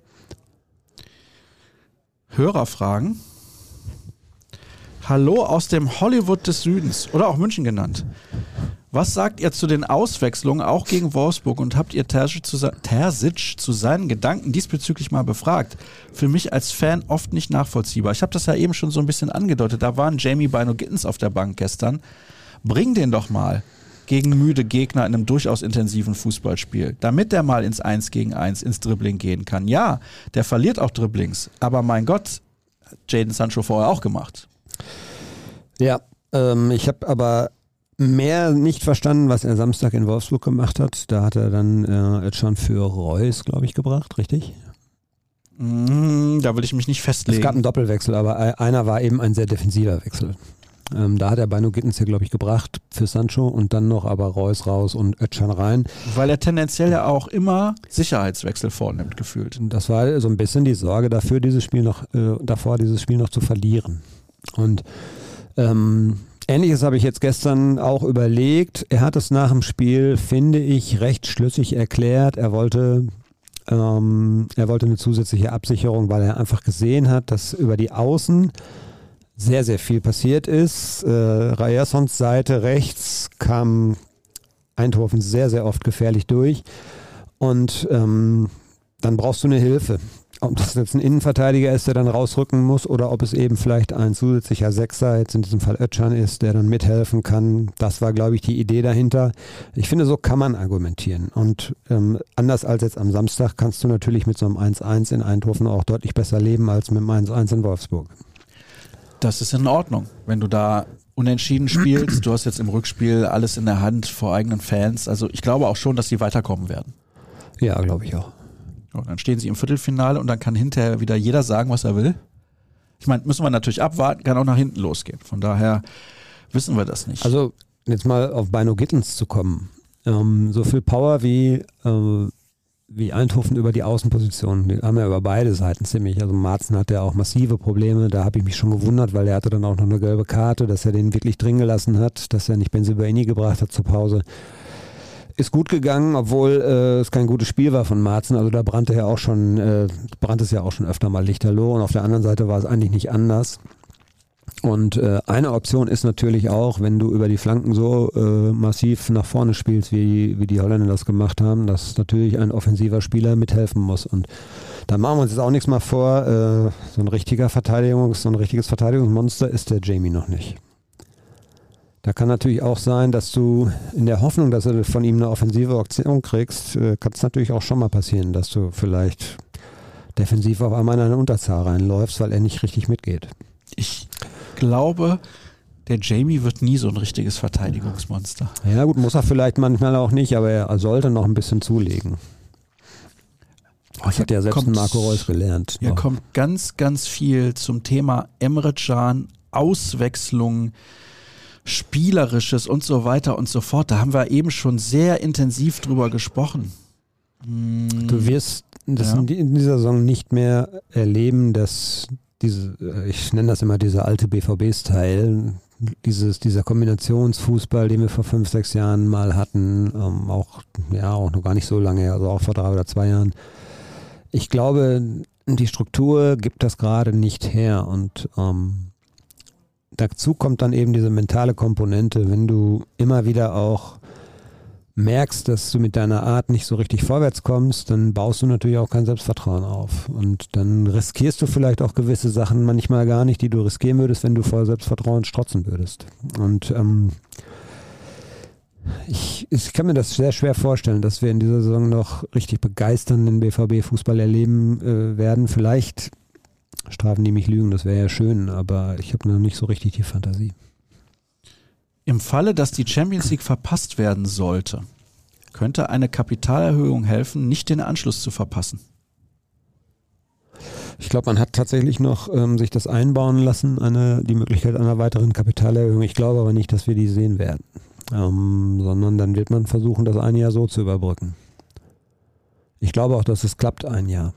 Hörerfragen. Hallo aus dem Hollywood des Südens oder auch München genannt. Was sagt ihr zu den Auswechslungen auch gegen Wolfsburg und habt ihr Terzic zu seinen Gedanken diesbezüglich mal befragt? Für mich als Fan oft nicht nachvollziehbar. Ich habe das ja eben schon so ein bisschen angedeutet. Da waren Jamie Bino-Gittens auf der Bank gestern. Bring den doch mal gegen müde Gegner in einem durchaus intensiven Fußballspiel, damit der mal ins 1 gegen 1 ins Dribbling gehen kann. Ja, der verliert auch Dribblings, aber mein Gott, Jadon Sancho vorher auch gemacht. Ja, ich habe aber mehr nicht verstanden, was er Samstag in Wolfsburg gemacht hat. Da hat er dann jetzt schon für Reus, glaube ich, gebracht, richtig? Da will ich mich nicht festlegen. Es gab einen Doppelwechsel, aber einer war eben ein sehr defensiver Wechsel. Da hat er Bino-Gittens hier, glaube ich, gebracht für Sancho und dann noch aber Reus raus und Özcan rein. Weil er tendenziell ja auch immer Sicherheitswechsel vornimmt, gefühlt. Das war so ein bisschen die Sorge dafür, dieses Spiel noch zu verlieren. Und Ähnliches habe ich jetzt gestern auch überlegt. Er hat es nach dem Spiel, finde ich, recht schlüssig erklärt. Er wollte eine zusätzliche Absicherung, weil er einfach gesehen hat, dass über die Außen sehr, sehr viel passiert ist. Ryersons Seite rechts kam Eindhoven sehr, sehr oft gefährlich durch. Und dann brauchst du eine Hilfe. Ob das jetzt ein Innenverteidiger ist, der dann rausrücken muss, oder ob es eben vielleicht ein zusätzlicher Sechser, jetzt in diesem Fall Özcan ist, der dann mithelfen kann. Das war, glaube ich, die Idee dahinter. Ich finde, so kann man argumentieren. Und anders als jetzt am Samstag kannst du natürlich mit so einem 1-1 in Eindhoven auch deutlich besser leben als mit einem 1-1 in Wolfsburg. Das ist in Ordnung, wenn du da unentschieden spielst. Du hast jetzt im Rückspiel alles in der Hand vor eigenen Fans. Also ich glaube auch schon, dass sie weiterkommen werden. Ja, glaube ich auch. Und dann stehen sie im Viertelfinale und dann kann hinterher wieder jeder sagen, was er will. Ich meine, müssen wir natürlich abwarten, kann auch nach hinten losgehen. Von daher wissen wir das nicht. Also jetzt mal auf Bino-Gittens zu kommen. So viel Power wie Eindhoven über die Außenposition. Die haben ja über beide Seiten ziemlich. Also Marzen hat ja auch massive Probleme. Da habe ich mich schon gewundert, weil er hatte dann auch noch eine gelbe Karte, dass er den wirklich drin gelassen hat, dass er nicht Bensebaini gebracht hat zur Pause. Ist gut gegangen, obwohl es kein gutes Spiel war von Marzen. Also da brannte es ja auch schon öfter mal lichterloh und auf der anderen Seite war es eigentlich nicht anders. Und eine Option ist natürlich auch, wenn du über die Flanken so massiv nach vorne spielst, wie die Holländer das gemacht haben, dass natürlich ein offensiver Spieler mithelfen muss. Und da machen wir uns jetzt auch nichts mal vor, so ein richtiges Verteidigungsmonster ist der Jamie noch nicht. Da kann natürlich auch sein, dass du in der Hoffnung, dass du von ihm eine offensive Option kriegst, kann es natürlich auch schon mal passieren, dass du vielleicht defensiv auf einmal in eine Unterzahl reinläufst, weil er nicht richtig mitgeht. Ich glaube, der Jamie wird nie so ein richtiges Verteidigungsmonster. Ja gut, muss er vielleicht manchmal auch nicht, aber er sollte noch ein bisschen zulegen. Ich hatte ja selbst Marco Reus gelernt. Hier kommt ganz, ganz viel zum Thema Emre Can, Auswechslung, Spielerisches und so weiter und so fort. Da haben wir eben schon sehr intensiv drüber gesprochen. Du wirst das in dieser Saison nicht mehr erleben, dass ich nenne das immer dieser alte BVB-Style, dieser Kombinationsfußball, den wir vor 5, 6 Jahren mal hatten, auch noch gar nicht so lange her, also auch vor 3 oder 2 Jahren. Ich glaube, die Struktur gibt das gerade nicht her und dazu kommt dann eben diese mentale Komponente, wenn du immer wieder auch merkst, dass du mit deiner Art nicht so richtig vorwärts kommst, dann baust du natürlich auch kein Selbstvertrauen auf. Und dann riskierst du vielleicht auch gewisse Sachen manchmal gar nicht, die du riskieren würdest, wenn du vor Selbstvertrauen strotzen würdest. Und ich kann mir das sehr schwer vorstellen, dass wir in dieser Saison noch richtig begeisternden BVB-Fußball erleben werden. Vielleicht strafen die mich Lügen, das wäre ja schön, aber ich habe noch nicht so richtig die Fantasie. Im Falle, dass die Champions League verpasst werden sollte, könnte eine Kapitalerhöhung helfen, nicht den Anschluss zu verpassen. Ich glaube, man hat tatsächlich noch sich das einbauen lassen, die Möglichkeit einer weiteren Kapitalerhöhung. Ich glaube aber nicht, dass wir die sehen werden, sondern dann wird man versuchen, das ein Jahr so zu überbrücken. Ich glaube auch, dass es klappt, ein Jahr.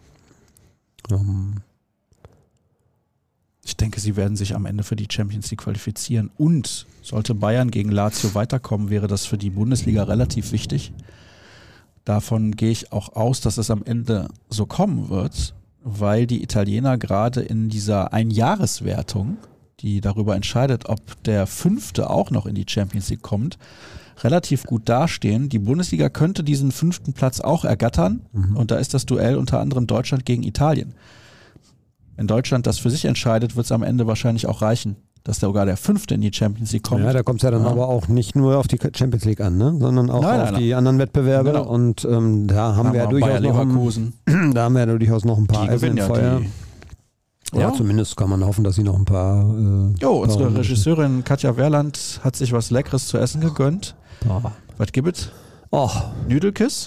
Ich denke, sie werden sich am Ende für die Champions League qualifizieren. Und sollte Bayern gegen Lazio weiterkommen, wäre das für die Bundesliga relativ wichtig. Davon gehe ich auch aus, dass es am Ende so kommen wird, weil die Italiener gerade in dieser Einjahreswertung, die darüber entscheidet, ob der 5. auch noch in die Champions League kommt, relativ gut dastehen. Die Bundesliga könnte diesen 5. Platz auch ergattern. Und da ist das Duell unter anderem Deutschland gegen Italien. Wenn Deutschland das für sich entscheidet, wird es am Ende wahrscheinlich auch reichen, dass sogar der 5. in die Champions League kommt. Ja, da kommt es ja dann aber auch nicht nur auf die Champions League an, ne? Sondern auch auf die anderen Wettbewerbe. Genau. Und da haben wir ja durchaus noch ein paar Eisen im Feuer. Ja, zumindest kann man hoffen, dass sie noch ein paar... unsere Regisseurin Katja Werland hat sich was Leckeres zu essen gegönnt. Was gibt es? Nüdelkiss?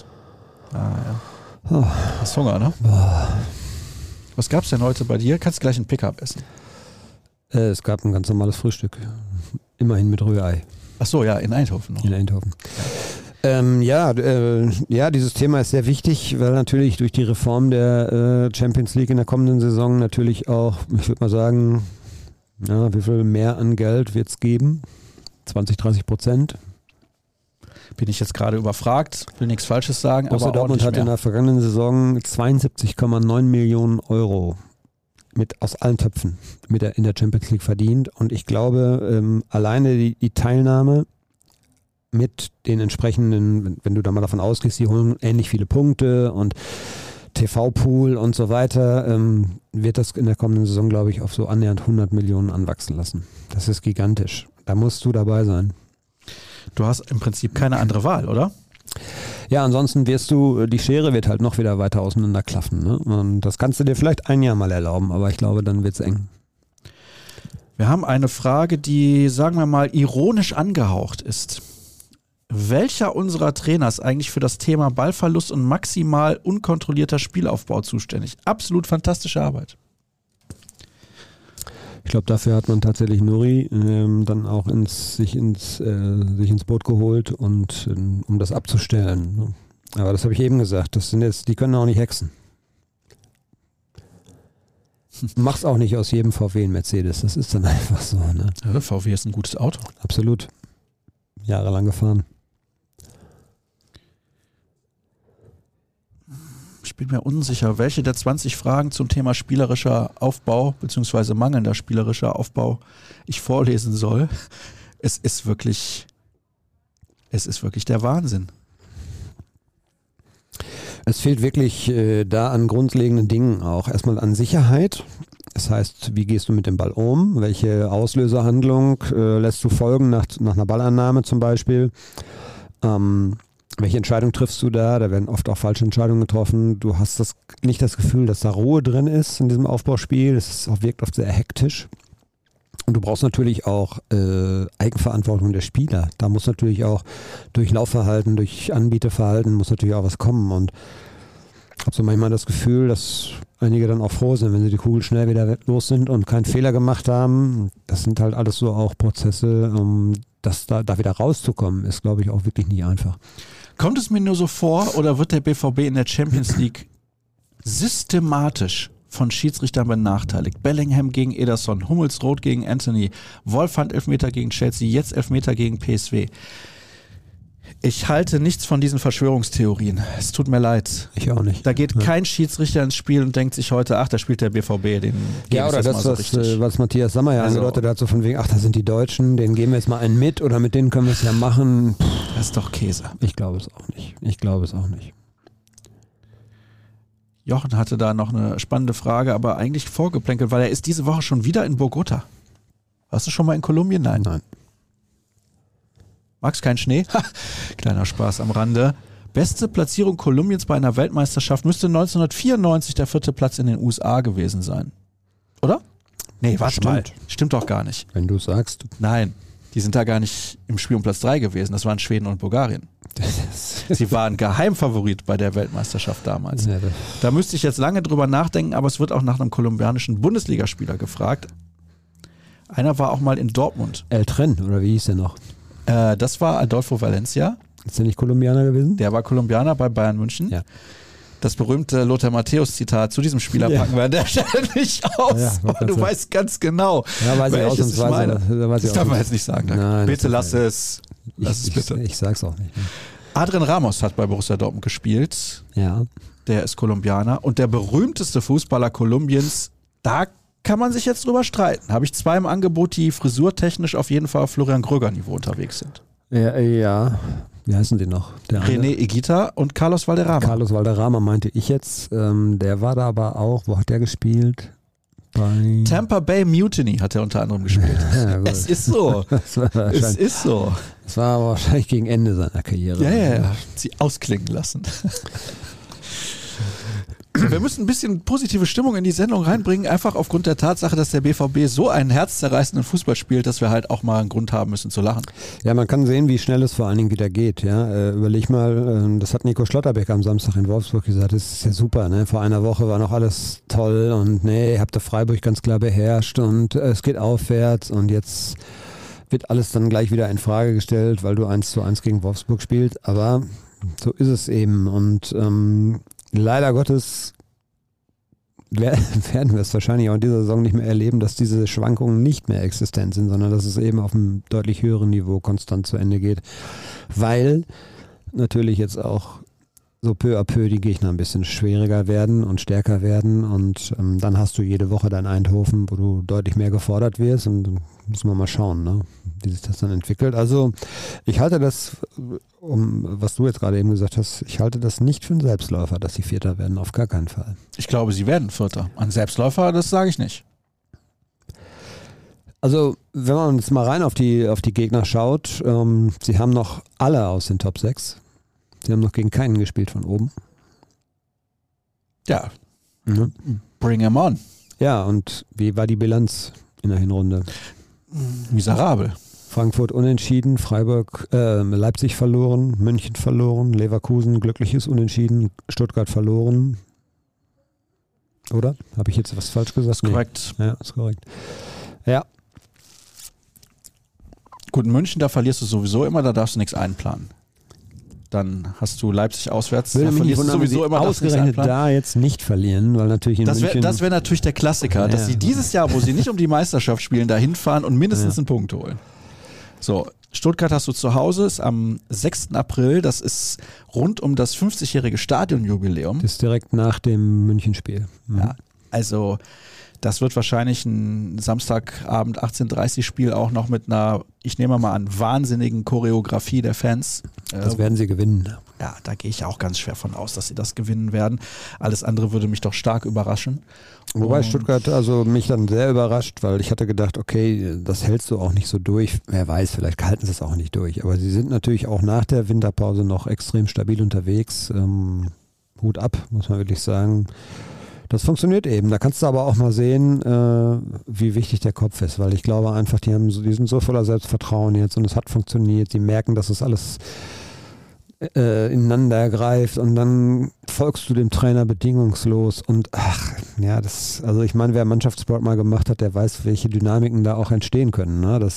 Hast Hunger, ne? Was gab es denn heute bei dir? Kannst gleich ein Pickup essen. Es gab ein ganz normales Frühstück. Immerhin mit Rührei. Ach so, ja, in Eindhoven noch. In Eindhoven. Dieses Thema ist sehr wichtig, weil natürlich durch die Reform der Champions League in der kommenden Saison natürlich auch, ich würde mal sagen, wie viel mehr an Geld wird es geben? 20-30%. Bin ich jetzt gerade überfragt, will nichts Falsches sagen. Borussia aber Dortmund hat in der vergangenen Saison 72,9 Millionen Euro aus allen Töpfen in der Champions League verdient. Und ich glaube, alleine die Teilnahme mit den entsprechenden, wenn du da mal davon ausgehst, die holen ähnlich viele Punkte und TV-Pool und so weiter, wird das in der kommenden Saison, glaube ich, auf so annähernd 100 Millionen anwachsen lassen. Das ist gigantisch. Da musst du dabei sein. Du hast im Prinzip keine andere Wahl, oder? Ja, ansonsten die Schere wird halt noch wieder weiter auseinanderklaffen. Ne? Und das kannst du dir vielleicht ein Jahr mal erlauben, aber ich glaube, dann wird es eng. Wir haben eine Frage, die, sagen wir mal, ironisch angehaucht ist. Welcher unserer Trainer ist eigentlich für das Thema Ballverlust und maximal unkontrollierter Spielaufbau zuständig? Absolut fantastische Arbeit. Ich glaube, dafür hat man tatsächlich Nuri dann auch sich ins Boot geholt und um das abzustellen. Ne? Aber das habe ich eben gesagt. Die können auch nicht hexen. Mach's auch nicht aus jedem VW ein Mercedes. Das ist dann einfach so. Ne? Ja, VW ist ein gutes Auto. Absolut. Jahrelang gefahren. Ich bin mir unsicher, welche der 20 Fragen zum Thema spielerischer Aufbau bzw. mangelnder spielerischer Aufbau ich vorlesen soll. Es ist wirklich der Wahnsinn. Es fehlt wirklich da an grundlegenden Dingen auch. Erstmal an Sicherheit. Das heißt, wie gehst du mit dem Ball um? Welche Auslöserhandlung lässt du folgen nach einer Ballannahme zum Beispiel? Welche Entscheidung triffst du da? Da werden oft auch falsche Entscheidungen getroffen. Du hast nicht das Gefühl, dass da Ruhe drin ist in diesem Aufbauspiel. Es wirkt oft sehr hektisch. Und du brauchst natürlich auch Eigenverantwortung der Spieler. Da muss natürlich auch durch Laufverhalten, durch Anbieterverhalten muss natürlich auch was kommen. Und ich habe so manchmal das Gefühl, dass einige dann auch froh sind, wenn sie die Kugel schnell wieder los sind und keinen Fehler gemacht haben. Das sind halt alles so auch Prozesse, da wieder rauszukommen, ist, glaube ich, auch wirklich nicht einfach. Kommt es mir nur so vor oder wird der BVB in der Champions League systematisch von Schiedsrichtern benachteiligt? Bellingham gegen Ederson, Hummels rot gegen Anthony, Wolfhand Elfmeter gegen Chelsea, jetzt Elfmeter gegen PSV. Ich halte nichts von diesen Verschwörungstheorien. Es tut mir leid. Ich auch nicht. Da geht kein Schiedsrichter ins Spiel und denkt sich heute, ach, da spielt der BVB, den ja, oder das, was Matthias Sammer ja angedeutet hat, so von wegen, ach, das sind die Deutschen, denen geben wir jetzt mal einen mit oder mit denen können wir es ja machen. Das ist doch Käse. Ich glaube es auch nicht. Jochen hatte da noch eine spannende Frage, aber eigentlich vorgeplänkelt, weil er ist diese Woche schon wieder in Bogota. Warst du schon mal in Kolumbien? Nein. Magst keinen Schnee? Kleiner Spaß am Rande. Beste Platzierung Kolumbiens bei einer Weltmeisterschaft müsste 1994 der 4. Platz in den USA gewesen sein. Oder? Nee, warte mal. Stimmt doch gar nicht. Wenn du sagst. Nein, die sind da gar nicht im Spiel um Platz 3 gewesen. Das waren Schweden und Bulgarien. Sie waren Geheimfavorit bei der Weltmeisterschaft damals. Ja, da müsste ich jetzt lange drüber nachdenken, aber es wird auch nach einem kolumbianischen Bundesligaspieler gefragt. Einer war auch mal in Dortmund. El Tren, oder wie hieß der noch? Das war Adolfo Valencia. Ist der nicht Kolumbianer gewesen? Der war Kolumbianer bei Bayern München. Ja. Das berühmte Lothar Matthäus-Zitat zu diesem Spieler packen wir an der Stelle nicht aus. Ja, aber du weißt ganz genau, welches ich meine. Das darf man jetzt nicht sagen. Nein, bitte lass es. Bitte. Ich sag's auch nicht. Adrian Ramos hat bei Borussia Dortmund gespielt. Ja. Der ist Kolumbianer. Und der berühmteste Fußballer Kolumbiens, da kann man sich jetzt drüber streiten. Habe ich 2 im Angebot, die frisurtechnisch auf jeden Fall auf Florian Gröger-Niveau unterwegs sind. Ja. Wie heißen die noch? René Higuita und Carlos Valderrama. Carlos Valderrama meinte ich jetzt. Der war da aber auch, wo hat der gespielt? Bei Tampa Bay Mutiny hat er unter anderem gespielt. Ja, es ist so. Es ist so. Das war aber wahrscheinlich gegen Ende seiner Karriere. Ja. Sie ausklingen lassen. Wir müssen ein bisschen positive Stimmung in die Sendung reinbringen, einfach aufgrund der Tatsache, dass der BVB so einen herzzerreißenden Fußball spielt, dass wir halt auch mal einen Grund haben müssen zu lachen. Ja, man kann sehen, wie schnell es vor allen Dingen wieder geht. Ja, überleg mal, das hat Nico Schlotterbeck am Samstag in Wolfsburg gesagt, das ist ja super. Ne? Vor einer Woche war noch alles toll und habt ihr Freiburg ganz klar beherrscht und es geht aufwärts und jetzt wird alles dann gleich wieder in Frage gestellt, weil du 1:1 gegen Wolfsburg spielst. Aber so ist es eben und leider Gottes werden wir es wahrscheinlich auch in dieser Saison nicht mehr erleben, dass diese Schwankungen nicht mehr existent sind, sondern dass es eben auf einem deutlich höheren Niveau konstant zu Ende geht, weil natürlich jetzt auch so peu à peu die Gegner ein bisschen schwieriger werden und stärker werden und dann hast du jede Woche dein Eindhoven, wo du deutlich mehr gefordert wirst und dann müssen wir mal schauen, ne, wie sich das dann entwickelt. Also ich halte das, was du jetzt gerade eben gesagt hast, ich halte das nicht für einen Selbstläufer, dass sie Vierter werden, auf gar keinen Fall. Ich glaube, sie werden Vierter. Ein Selbstläufer, das sage ich nicht. Also wenn man jetzt mal rein auf die Gegner schaut, sie haben noch alle aus den Top 6. Sie haben noch gegen keinen gespielt von oben. Ja. Bring him on. Ja, und wie war die Bilanz in der Hinrunde? Miserabel. Frankfurt unentschieden, Leipzig verloren, München verloren, Leverkusen glückliches Unentschieden, Stuttgart verloren. Oder? Habe ich jetzt was falsch gesagt? Das ist korrekt. Ja, ist korrekt. Ja. Gut, in München, da verlierst du sowieso immer, da darfst du nichts einplanen. Dann hast du Leipzig auswärts, da verlierst du sowieso immer, ausgerechnet da jetzt nicht verlieren, weil natürlich in München... Das wäre natürlich der Klassiker, dass sie dieses Jahr, wo sie nicht um die Meisterschaft spielen, da hinfahren und mindestens einen Punkt holen. So, Stuttgart hast du zu Hause, ist am 6. April, das ist rund um das 50-jährige Stadionjubiläum. Das ist direkt nach dem Münchenspiel. Ja, also das wird wahrscheinlich ein Samstagabend 18:30 Spiel auch noch mit einer, ich nehme mal an, wahnsinnigen Choreografie der Fans. Das werden sie gewinnen. Ja, da gehe ich auch ganz schwer von aus, dass sie das gewinnen werden. Alles andere würde mich doch stark überraschen. Wobei Stuttgart also mich dann sehr überrascht, weil ich hatte gedacht, okay, das hältst du auch nicht so durch. Wer weiß, vielleicht halten sie es auch nicht durch. Aber sie sind natürlich auch nach der Winterpause noch extrem stabil unterwegs. Hut ab, muss man wirklich sagen. Das funktioniert eben. Da kannst du aber auch mal sehen, wie wichtig der Kopf ist, weil ich glaube einfach, die sind so voller Selbstvertrauen jetzt und es hat funktioniert. Sie merken, dass es alles ineinander greift und dann folgst du dem Trainer bedingungslos und also ich meine, wer Mannschaftssport mal gemacht hat, der weiß, welche Dynamiken da auch entstehen können. Ne?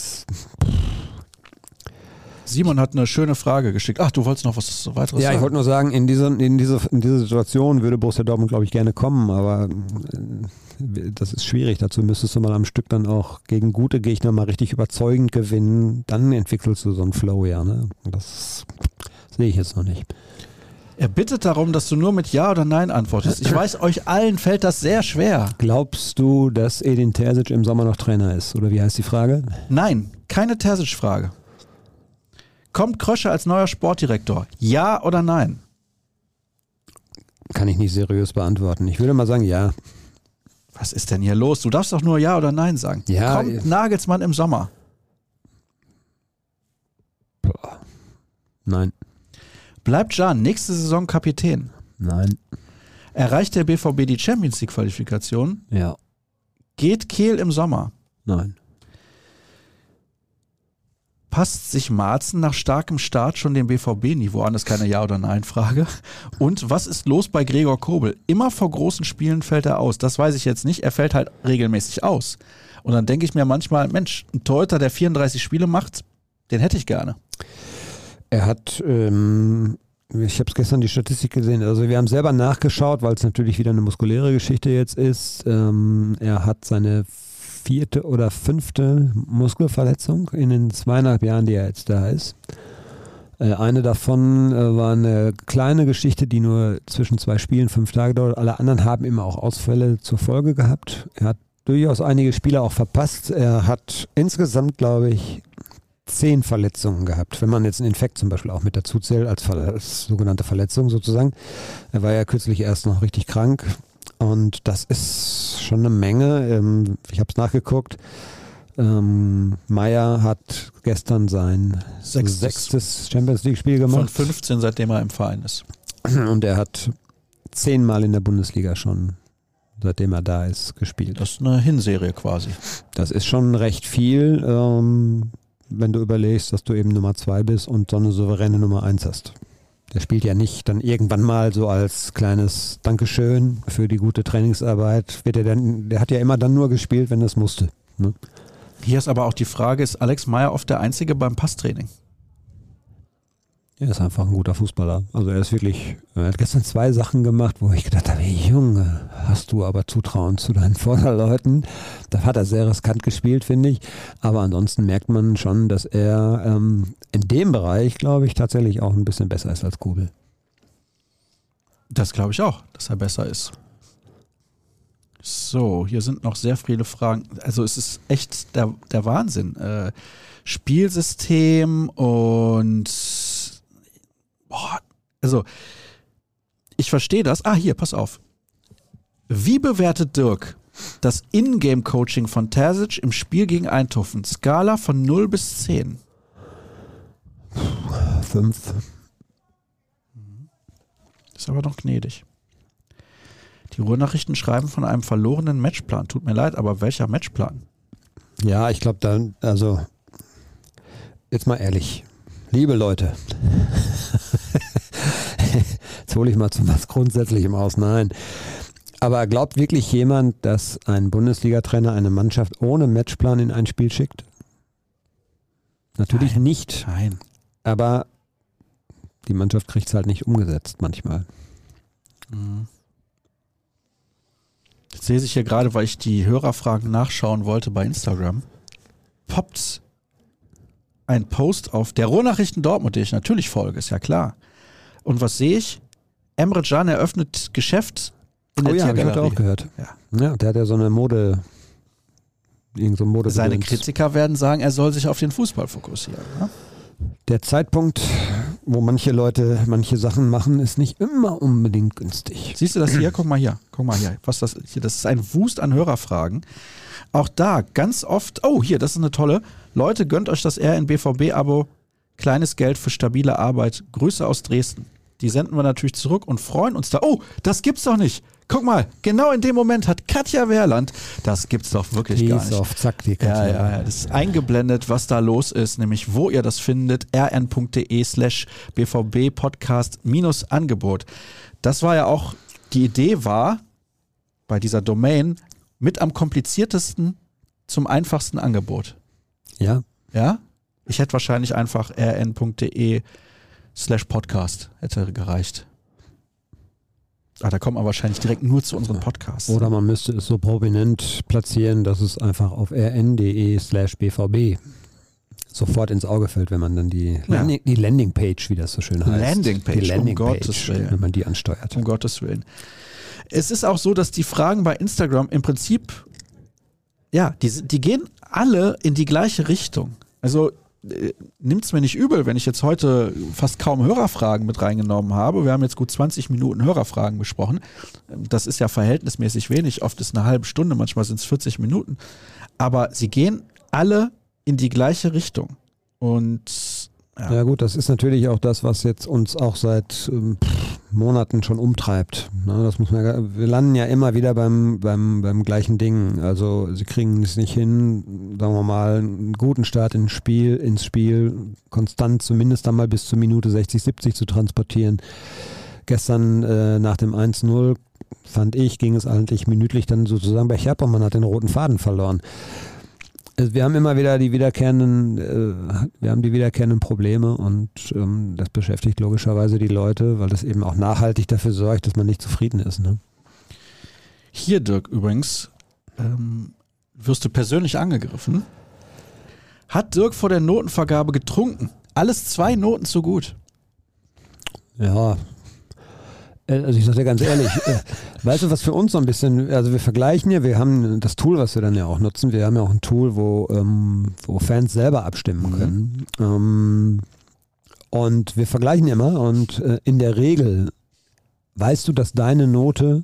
Simon hat eine schöne Frage geschickt. Ach, du wolltest noch was weiteres sagen? Ja, ich wollte nur sagen, in diese Situation würde Borussia Dortmund, glaube ich, gerne kommen, aber das ist schwierig. Dazu müsstest du mal am Stück dann auch gegen gute Gegner mal richtig überzeugend gewinnen. Dann entwickelst du so einen Flow, ja. Ne? Das sehe ich jetzt noch nicht. Er bittet darum, dass du nur mit Ja oder Nein antwortest. Ich weiß, euch allen fällt das sehr schwer. Glaubst du, dass Edin Terzic im Sommer noch Trainer ist? Oder wie heißt die Frage? Nein, keine Terzic-Frage. Kommt Krösche als neuer Sportdirektor? Ja oder nein? Kann ich nicht seriös beantworten. Ich würde mal sagen, ja. Was ist denn hier los? Du darfst doch nur Ja oder Nein sagen. Ja, kommt Nagelsmann im Sommer? Nein. Bleibt Can nächste Saison Kapitän? Nein. Erreicht der BVB die Champions League Qualifikation? Ja. Geht Kehl im Sommer? Nein. Passt sich Marzen nach starkem Start schon dem BVB-Niveau an? Das ist keine Ja- oder Nein-Frage. Und was ist los bei Gregor Kobel? Immer vor großen Spielen fällt er aus. Das weiß ich jetzt nicht. Er fällt halt regelmäßig aus. Und dann denke ich mir manchmal, Mensch, ein Torhüter, der 34 Spiele macht, den hätte ich gerne. Er hat, ich habe es gestern die Statistik gesehen, also wir haben selber nachgeschaut, weil es natürlich wieder eine muskuläre Geschichte jetzt ist. Er hat seine 4. oder 5. Muskelverletzung in den 2,5 Jahren, die er jetzt da ist. Eine davon war eine kleine Geschichte, die nur zwischen 2 Spielen 5 Tage dauert. Alle anderen haben immer auch Ausfälle zur Folge gehabt. Er hat durchaus einige Spiele auch verpasst. Er hat insgesamt, glaube ich, 10 Verletzungen gehabt, wenn man jetzt einen Infekt zum Beispiel auch mit dazu zählt, als sogenannte Verletzung sozusagen. Er war ja kürzlich erst noch richtig krank und das ist schon eine Menge. Ich habe es nachgeguckt. Meier hat gestern sein 6. Champions League Spiel gemacht. Von 15, seitdem er im Verein ist. Und er hat 10 Mal in der Bundesliga schon, seitdem er da ist, gespielt. Das ist eine Hinserie quasi. Das ist schon recht viel, wenn du überlegst, dass du eben Nummer 2 bist und so eine souveräne Nummer 1 hast. Der spielt ja nicht dann irgendwann mal so als kleines Dankeschön für die gute Trainingsarbeit. Der hat ja immer dann nur gespielt, wenn es musste. Ne? Hier ist aber auch die Frage, ist Alex Meier oft der Einzige beim Passtraining? Er ist einfach ein guter Fußballer. Also er hat gestern 2 Sachen gemacht, wo ich gedacht habe, hey Junge, hast du aber Zutrauen zu deinen Vorderleuten. Da hat er sehr riskant gespielt, finde ich. Aber ansonsten merkt man schon, dass er in dem Bereich, glaube ich, tatsächlich auch ein bisschen besser ist als Kobel. Das glaube ich auch, dass er besser ist. So, hier sind noch sehr viele Fragen. Also es ist echt der Wahnsinn. Spielsystem und also ich verstehe das. Hier, pass auf. Wie bewertet Dirk das Ingame-Coaching von Terzic im Spiel gegen Eindhoven? Skala von 0 bis 10. 5. Ist aber noch gnädig. Die Ruhrnachrichten schreiben von einem verlorenen Matchplan. Tut mir leid, aber welcher Matchplan? Ja, ich glaube also jetzt mal ehrlich, liebe Leute, jetzt hole ich mal zu was Grundsätzlichem aus. Nein, aber glaubt wirklich jemand, dass ein Bundesliga-Trainer eine Mannschaft ohne Matchplan in ein Spiel schickt? Natürlich nicht. Nein. Aber die Mannschaft kriegt es halt nicht umgesetzt manchmal. Jetzt sehe ich hier gerade, weil ich die Hörerfragen nachschauen wollte bei Instagram, poppt einen Post auf der Ruhrnachrichten Dortmund, den ich natürlich folge, ist ja klar. Und was sehe ich? Emre Can eröffnet Geschäft in der Tiergalerie. Hab ich heute auch gehört. Ja, der hat ja so eine Mode... Seine Kritiker werden sagen, er soll sich auf den Fußball fokussieren. Ne? Der Zeitpunkt, wo manche Leute manche Sachen machen, ist nicht immer unbedingt günstig. Siehst du das hier? Guck mal hier. Was das hier? Das ist ein Wust an Hörerfragen. Auch da ganz oft, das ist eine tolle. Leute, gönnt euch das RN-BVB-Abo. Kleines Geld für stabile Arbeit. Grüße aus Dresden. Die senden wir natürlich zurück und freuen uns da. Oh, das gibt's doch nicht. Guck mal, genau in dem Moment hat Katja Wehrland, das gibt's doch wirklich gar nicht. Auf, zack, die Katja. Ja, das ist eingeblendet, was da los ist, nämlich wo ihr das findet, rn.de/bvb-podcast-Angebot. Das war ja auch, die Idee war, bei dieser Domain, mit am kompliziertesten zum einfachsten Angebot. Ja. Ja? Ich hätte wahrscheinlich einfach rn.de/podcast hätte gereicht. Da kommt man wahrscheinlich direkt nur zu unseren Podcasts. Oder man müsste es so prominent platzieren, dass es einfach auf rn.de/bvb sofort ins Auge fällt, wenn man dann die Landingpage, wie das so schön heißt. Landingpage, die Landingpage, Gottes Willen. wenn man die ansteuert. Um Gottes Willen. Es ist auch so, dass die Fragen bei Instagram im Prinzip, die gehen alle in die gleiche Richtung. Also nimmt es mir nicht übel, wenn ich jetzt heute fast kaum Hörerfragen mit reingenommen habe. Wir haben jetzt gut 20 Minuten Hörerfragen besprochen. Das ist ja verhältnismäßig wenig. Oft ist eine halbe Stunde, manchmal sind es 40 Minuten. Aber sie gehen alle in die gleiche Richtung. Und ja gut, das ist natürlich auch das, was jetzt uns auch seit Monaten schon umtreibt. Das muss man, wir landen ja immer wieder beim gleichen Ding. Also sie kriegen es nicht hin, sagen wir mal, einen guten Start ins Spiel konstant zumindest einmal bis zur Minute 60, 70 zu transportieren. Gestern nach dem 1-0 fand ich, ging es eigentlich minütlich dann sozusagen bergab und man hat den roten Faden verloren. Wir haben immer wieder die wiederkehrenden Probleme und das beschäftigt logischerweise die Leute, weil das eben auch nachhaltig dafür sorgt, dass man nicht zufrieden ist. Ne? Hier, Dirk, übrigens, wirst du persönlich angegriffen. Hat Dirk vor der Notenvergabe getrunken? Alles 2 Noten zu gut. Ja, also ich sage dir ganz ehrlich, weißt du, was für uns so ein bisschen, also wir vergleichen ja, wir haben das Tool, was wir dann ja auch nutzen, wir haben ja auch ein Tool, wo Fans selber abstimmen können. Und wir vergleichen immer und in der Regel weißt du, dass deine Note,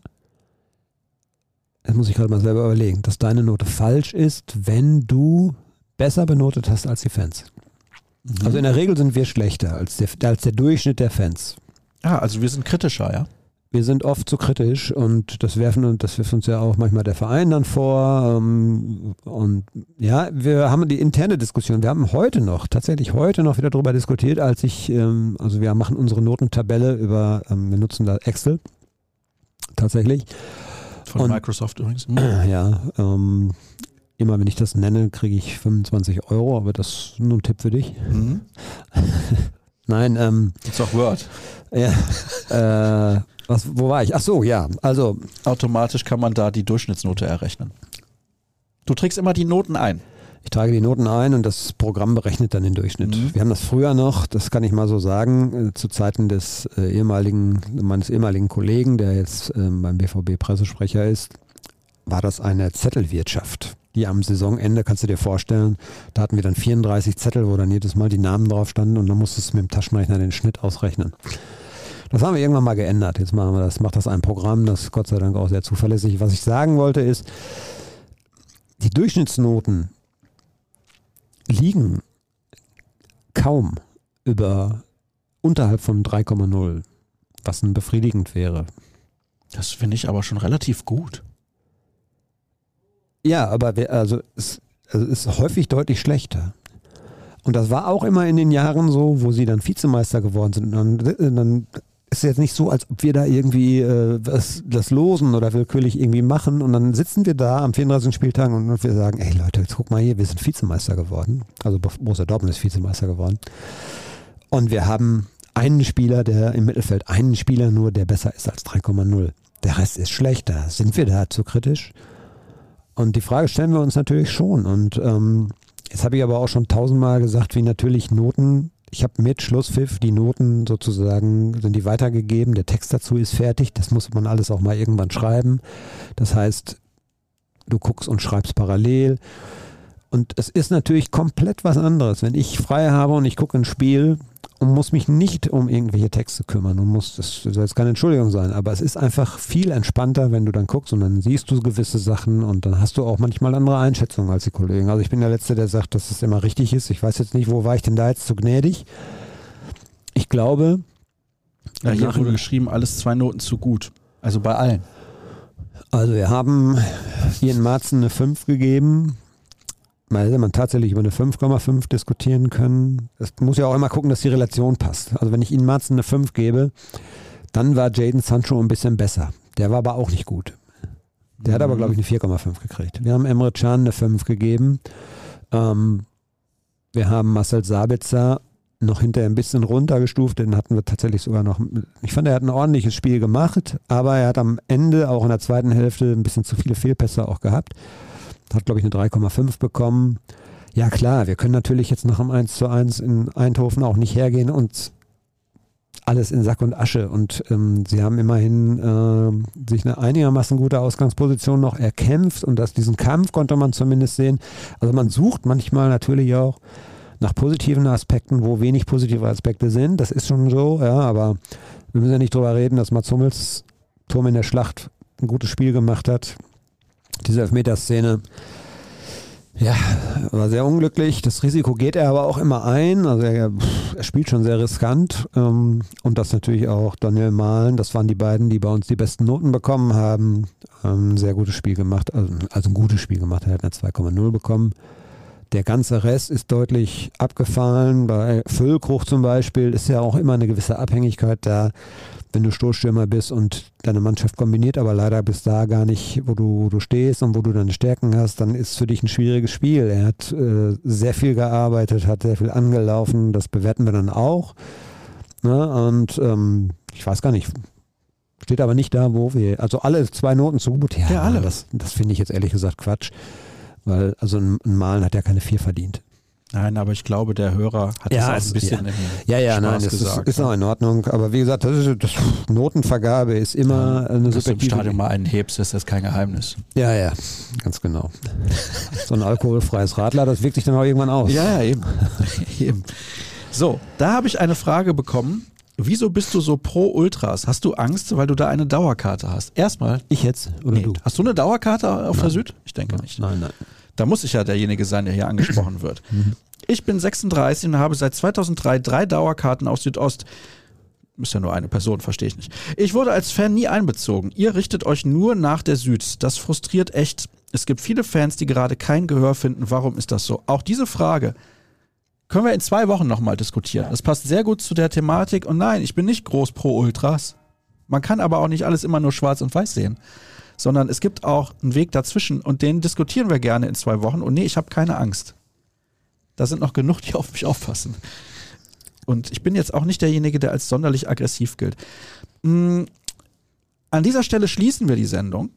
das muss ich gerade mal selber überlegen, dass deine Note falsch ist, wenn du besser benotet hast als die Fans. Also in der Regel sind wir schlechter als der Durchschnitt der Fans. Ja, also wir sind kritischer, ja. Wir sind oft zu kritisch und das wirft uns ja auch manchmal der Verein dann vor. Und ja, wir haben die interne Diskussion. Wir haben tatsächlich heute noch wieder darüber diskutiert, also wir machen unsere Notentabelle wir nutzen da Excel. Tatsächlich. Von Microsoft übrigens. Ja, immer wenn ich das nenne, kriege ich 25 €, aber das ist nur ein Tipp für dich. Mhm. Nein, ist auch Word. Ja, wo war ich? Ach so, ja, also. Automatisch kann man da die Durchschnittsnote errechnen. Du trägst immer die Noten ein. Ich trage die Noten ein und das Programm berechnet dann den Durchschnitt. Wir haben das früher noch, das kann ich mal so sagen, zu Zeiten meines ehemaligen Kollegen, der jetzt beim BVB Pressesprecher ist, war das eine Zettelwirtschaft. Die am Saisonende, kannst du dir vorstellen, da hatten wir dann 34 Zettel, wo dann jedes Mal die Namen drauf standen und dann musstest du mit dem Taschenrechner den Schnitt ausrechnen. Das haben wir irgendwann mal geändert. Jetzt macht das ein Programm, das Gott sei Dank auch sehr zuverlässig. Was ich sagen wollte ist, die Durchschnittsnoten liegen kaum unterhalb von 3,0, was befriedigend wäre. Das finde ich aber schon relativ gut. Ja, aber es ist häufig deutlich schlechter. Und das war auch immer in den Jahren so, wo sie dann Vizemeister geworden sind. Und dann ist es jetzt nicht so, als ob wir da irgendwie das losen oder willkürlich irgendwie machen. Und dann sitzen wir da am 34. Spieltag und wir sagen, ey Leute, jetzt guck mal hier, wir sind Vizemeister geworden. Also Borussia Dortmund ist Vizemeister geworden. Und wir haben einen Spieler, der im Mittelfeld, einen Spieler nur, der besser ist als 3,0. Der Rest ist schlechter. Sind wir da zu kritisch? Und die Frage stellen wir uns natürlich schon. Und Jetzt habe ich aber auch schon 1000-mal gesagt, wie natürlich Noten, ich habe mit Schlusspfiff die Noten sozusagen, sind die weitergegeben, der Text dazu ist fertig, das muss man alles auch mal irgendwann schreiben. Das heißt, du guckst und schreibst parallel. Und es ist natürlich komplett was anderes, wenn ich frei habe und ich gucke ein Spiel und muss mich nicht um irgendwelche Texte kümmern und das soll jetzt keine Entschuldigung sein, aber es ist einfach viel entspannter, wenn du dann guckst und dann siehst du gewisse Sachen und dann hast du auch manchmal andere Einschätzungen als die Kollegen. Also ich bin der Letzte, der sagt, dass es immer richtig ist. Ich weiß jetzt nicht, wo war ich denn da jetzt zu gnädig? Ich glaube... Ja, hier wurde geschrieben, alles 2 Noten zu gut. Also bei allen. Also wir haben Ian Marzen eine 5 gegeben. Mal hätte man tatsächlich über eine 5,5 diskutieren können. Es muss ja auch immer gucken, dass die Relation passt. Also wenn ich Ian Marzen eine 5 gebe, dann war Jadon Sancho ein bisschen besser. Der war aber auch nicht gut. Der hat aber, glaube ich, eine 4,5 gekriegt. Wir haben Emre Can eine 5 gegeben. Wir haben Marcel Sabitzer noch hinterher ein bisschen runtergestuft, den hatten wir tatsächlich sogar noch, ich fand, er hat ein ordentliches Spiel gemacht, aber er hat am Ende auch in der zweiten Hälfte ein bisschen zu viele Fehlpässe auch gehabt. Hat, glaube ich, eine 3,5 bekommen. Ja klar, wir können natürlich jetzt nach dem 1:1 in Eindhoven auch nicht hergehen und alles in Sack und Asche und sie haben immerhin sich eine einigermaßen gute Ausgangsposition noch erkämpft und diesen Kampf konnte man zumindest sehen. Also man sucht manchmal natürlich auch nach positiven Aspekten, wo wenig positive Aspekte sind. Das ist schon so, ja, aber wir müssen ja nicht drüber reden, dass Mats Hummels Turm in der Schlacht ein gutes Spiel gemacht hat. Diese Elfmeterszene, ja, war sehr unglücklich. Das Risiko geht er aber auch immer ein. Also er spielt schon sehr riskant. Und das natürlich auch Daniel Mahlen. Das waren die beiden, die bei uns die besten Noten bekommen haben. Ein sehr gutes Spiel gemacht. Also ein gutes Spiel gemacht. Er hat eine 2,0 bekommen. Der ganze Rest ist deutlich abgefallen. Bei Füllkrug zum Beispiel ist ja auch immer eine gewisse Abhängigkeit da, wenn du Stoßstürmer bist und deine Mannschaft kombiniert, aber leider bis da gar nicht, wo du stehst und wo du deine Stärken hast, dann ist für dich ein schwieriges Spiel. Er hat sehr viel gearbeitet, hat sehr viel angelaufen, das bewerten wir dann auch. Ne? Und ich weiß gar nicht, steht aber nicht da, wo wir, also alle 2 Noten zu gut. Ja, alle. Das finde ich jetzt ehrlich gesagt Quatsch. Weil, also ein Malen hat ja keine 4 verdient. Nein, aber ich glaube, der Hörer hat das auch ein bisschen Spaß gesagt. Ist auch in Ordnung. Aber wie gesagt, das Notenvergabe ist immer eine subjektive... Dass du im Stadion mal einen hebst, ist das kein Geheimnis. Ja, ganz genau. So ein alkoholfreies Radler, das wirkt sich dann auch irgendwann aus. Ja, eben. Eben. So, da habe ich eine Frage bekommen. Wieso bist du so pro Ultras? Hast du Angst, weil du da eine Dauerkarte hast? Erstmal. Ich jetzt? Oder du? Hast du eine Dauerkarte auf der Süd? Ich denke nicht. Nein. Da muss ich ja derjenige sein, der hier angesprochen wird. Ich bin 36 und habe seit 2003 3 Dauerkarten aus Südost. Ist ja nur eine Person, verstehe ich nicht. Ich wurde als Fan nie einbezogen. Ihr richtet euch nur nach der Süd. Das frustriert echt. Es gibt viele Fans, die gerade kein Gehör finden. Warum ist das so? Auch diese Frage können wir in 2 Wochen nochmal diskutieren. Das passt sehr gut zu der Thematik. Und nein, ich bin nicht groß pro Ultras. Man kann aber auch nicht alles immer nur schwarz und weiß sehen. Sondern es gibt auch einen Weg dazwischen und den diskutieren wir gerne in 2 Wochen. Und nee, ich habe keine Angst. Da sind noch genug, die auf mich aufpassen. Und ich bin jetzt auch nicht derjenige, der als sonderlich aggressiv gilt. An dieser Stelle schließen wir die Sendung.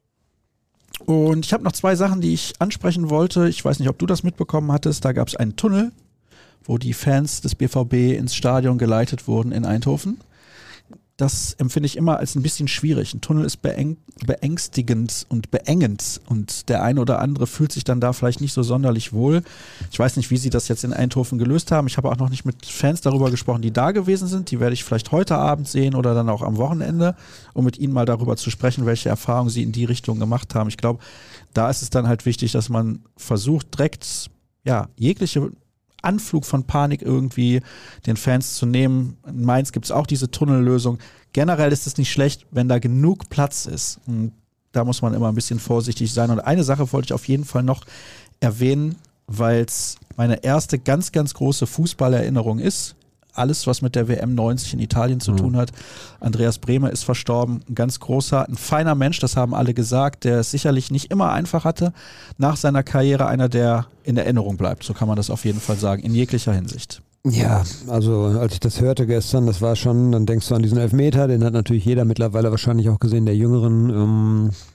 Und ich habe noch 2 Sachen, die ich ansprechen wollte. Ich weiß nicht, ob du das mitbekommen hattest. Da gab es einen Tunnel, wo die Fans des BVB ins Stadion geleitet wurden in Eindhoven. Das empfinde ich immer als ein bisschen schwierig. Ein Tunnel ist beängstigend und beengend und der eine oder andere fühlt sich dann da vielleicht nicht so sonderlich wohl. Ich weiß nicht, wie sie das jetzt in Eindhoven gelöst haben. Ich habe auch noch nicht mit Fans darüber gesprochen, die da gewesen sind. Die werde ich vielleicht heute Abend sehen oder dann auch am Wochenende, um mit ihnen mal darüber zu sprechen, welche Erfahrungen sie in die Richtung gemacht haben. Ich glaube, da ist es dann halt wichtig, dass man versucht, direkt jegliche Anflug von Panik irgendwie den Fans zu nehmen. In Mainz gibt es auch diese Tunnellösung. Generell ist es nicht schlecht, wenn da genug Platz ist. Und da muss man immer ein bisschen vorsichtig sein. Und eine Sache wollte ich auf jeden Fall noch erwähnen, weil es meine erste ganz, ganz große Fußballerinnerung ist. Alles, was mit der WM 90 in Italien zu tun hat. Andreas Brehme ist verstorben. Ein ganz großer, ein feiner Mensch, das haben alle gesagt, der es sicherlich nicht immer einfach hatte. Nach seiner Karriere einer, der in Erinnerung bleibt. So kann man das auf jeden Fall sagen, in jeglicher Hinsicht. Ja, also als ich das hörte gestern, das war schon, dann denkst du an diesen Elfmeter, den hat natürlich jeder mittlerweile wahrscheinlich auch gesehen, der Jüngeren.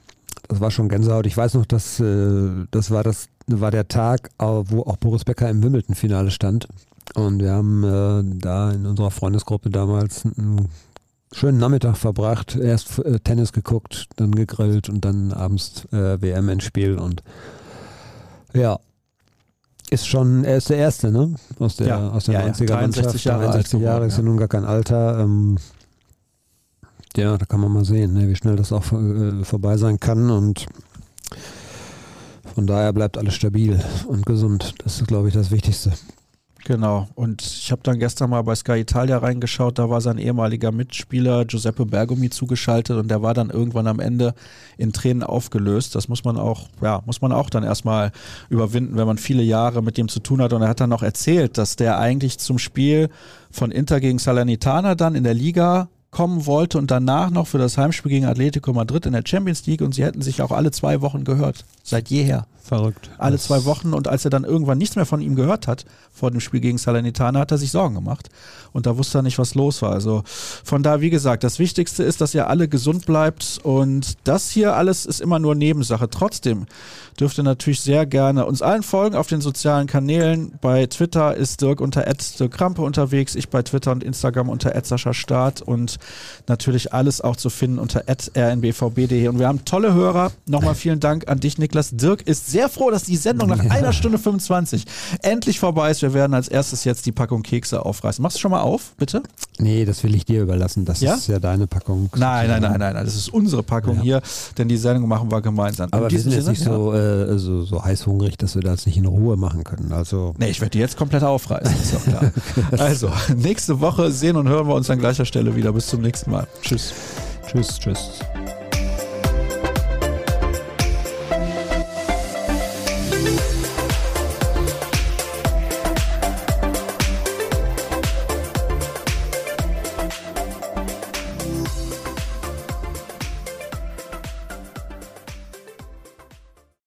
das war schon Gänsehaut. Ich weiß noch, das war der Tag, wo auch Boris Becker im Wimbledon-Finale stand. Und wir haben da in unserer Freundesgruppe damals einen schönen Nachmittag verbracht. Erst Tennis geguckt, dann gegrillt und dann abends WM-Endspiel. Und ja, er ist der Erste, ne? Aus der 90er-Mannschaft. 63 Jahre ist ja nun gar kein Alter. Ja, da kann man mal sehen, ne, wie schnell das auch vorbei sein kann, und von daher bleibt alles stabil und gesund. Das ist, glaube ich, das Wichtigste. Genau, und ich habe dann gestern mal bei Sky Italia reingeschaut, da war sein ehemaliger Mitspieler Giuseppe Bergomi zugeschaltet und der war dann irgendwann am Ende in Tränen aufgelöst. Das muss man auch dann erstmal überwinden, wenn man viele Jahre mit dem zu tun hat. Und er hat dann noch erzählt, dass der eigentlich zum Spiel von Inter gegen Salernitana dann in der Liga kommen wollte und danach noch für das Heimspiel gegen Atletico Madrid in der Champions League, und sie hätten sich auch alle 2 Wochen gehört, seit jeher. Verrückt. Alle 2 Wochen, und als er dann irgendwann nichts mehr von ihm gehört hat, vor dem Spiel gegen Salernitana, hat er sich Sorgen gemacht und da wusste er nicht, was los war. Also von da, wie gesagt, das Wichtigste ist, dass ihr alle gesund bleibt, und das hier alles ist immer nur Nebensache. Trotzdem dürft ihr natürlich sehr gerne uns allen folgen auf den sozialen Kanälen. Bei Twitter ist Dirk unter @dirkkrampe unterwegs, ich bei Twitter und Instagram unter @saschastart, und natürlich alles auch zu finden unter @rnbvb.de. Und wir haben tolle Hörer. Nochmal vielen Dank an dich, Niklas. Dirk ist sehr froh, dass die Sendung nach 1 Stunde 25 endlich vorbei ist. Wir werden als erstes jetzt die Packung Kekse aufreißen. Machst du schon mal auf, bitte? Nee, das will ich dir überlassen. Das ist ja deine Packung. Nein. Das ist unsere Packung hier, denn die Sendung machen wir gemeinsam. Aber wir sind jetzt nicht so heißhungrig, dass wir das nicht in Ruhe machen können. Also nee, ich werde die jetzt komplett aufreißen, ist doch klar. Also, nächste Woche sehen und hören wir uns an gleicher Stelle wieder. Bis zum nächsten Mal. Tschüss. Tschüss.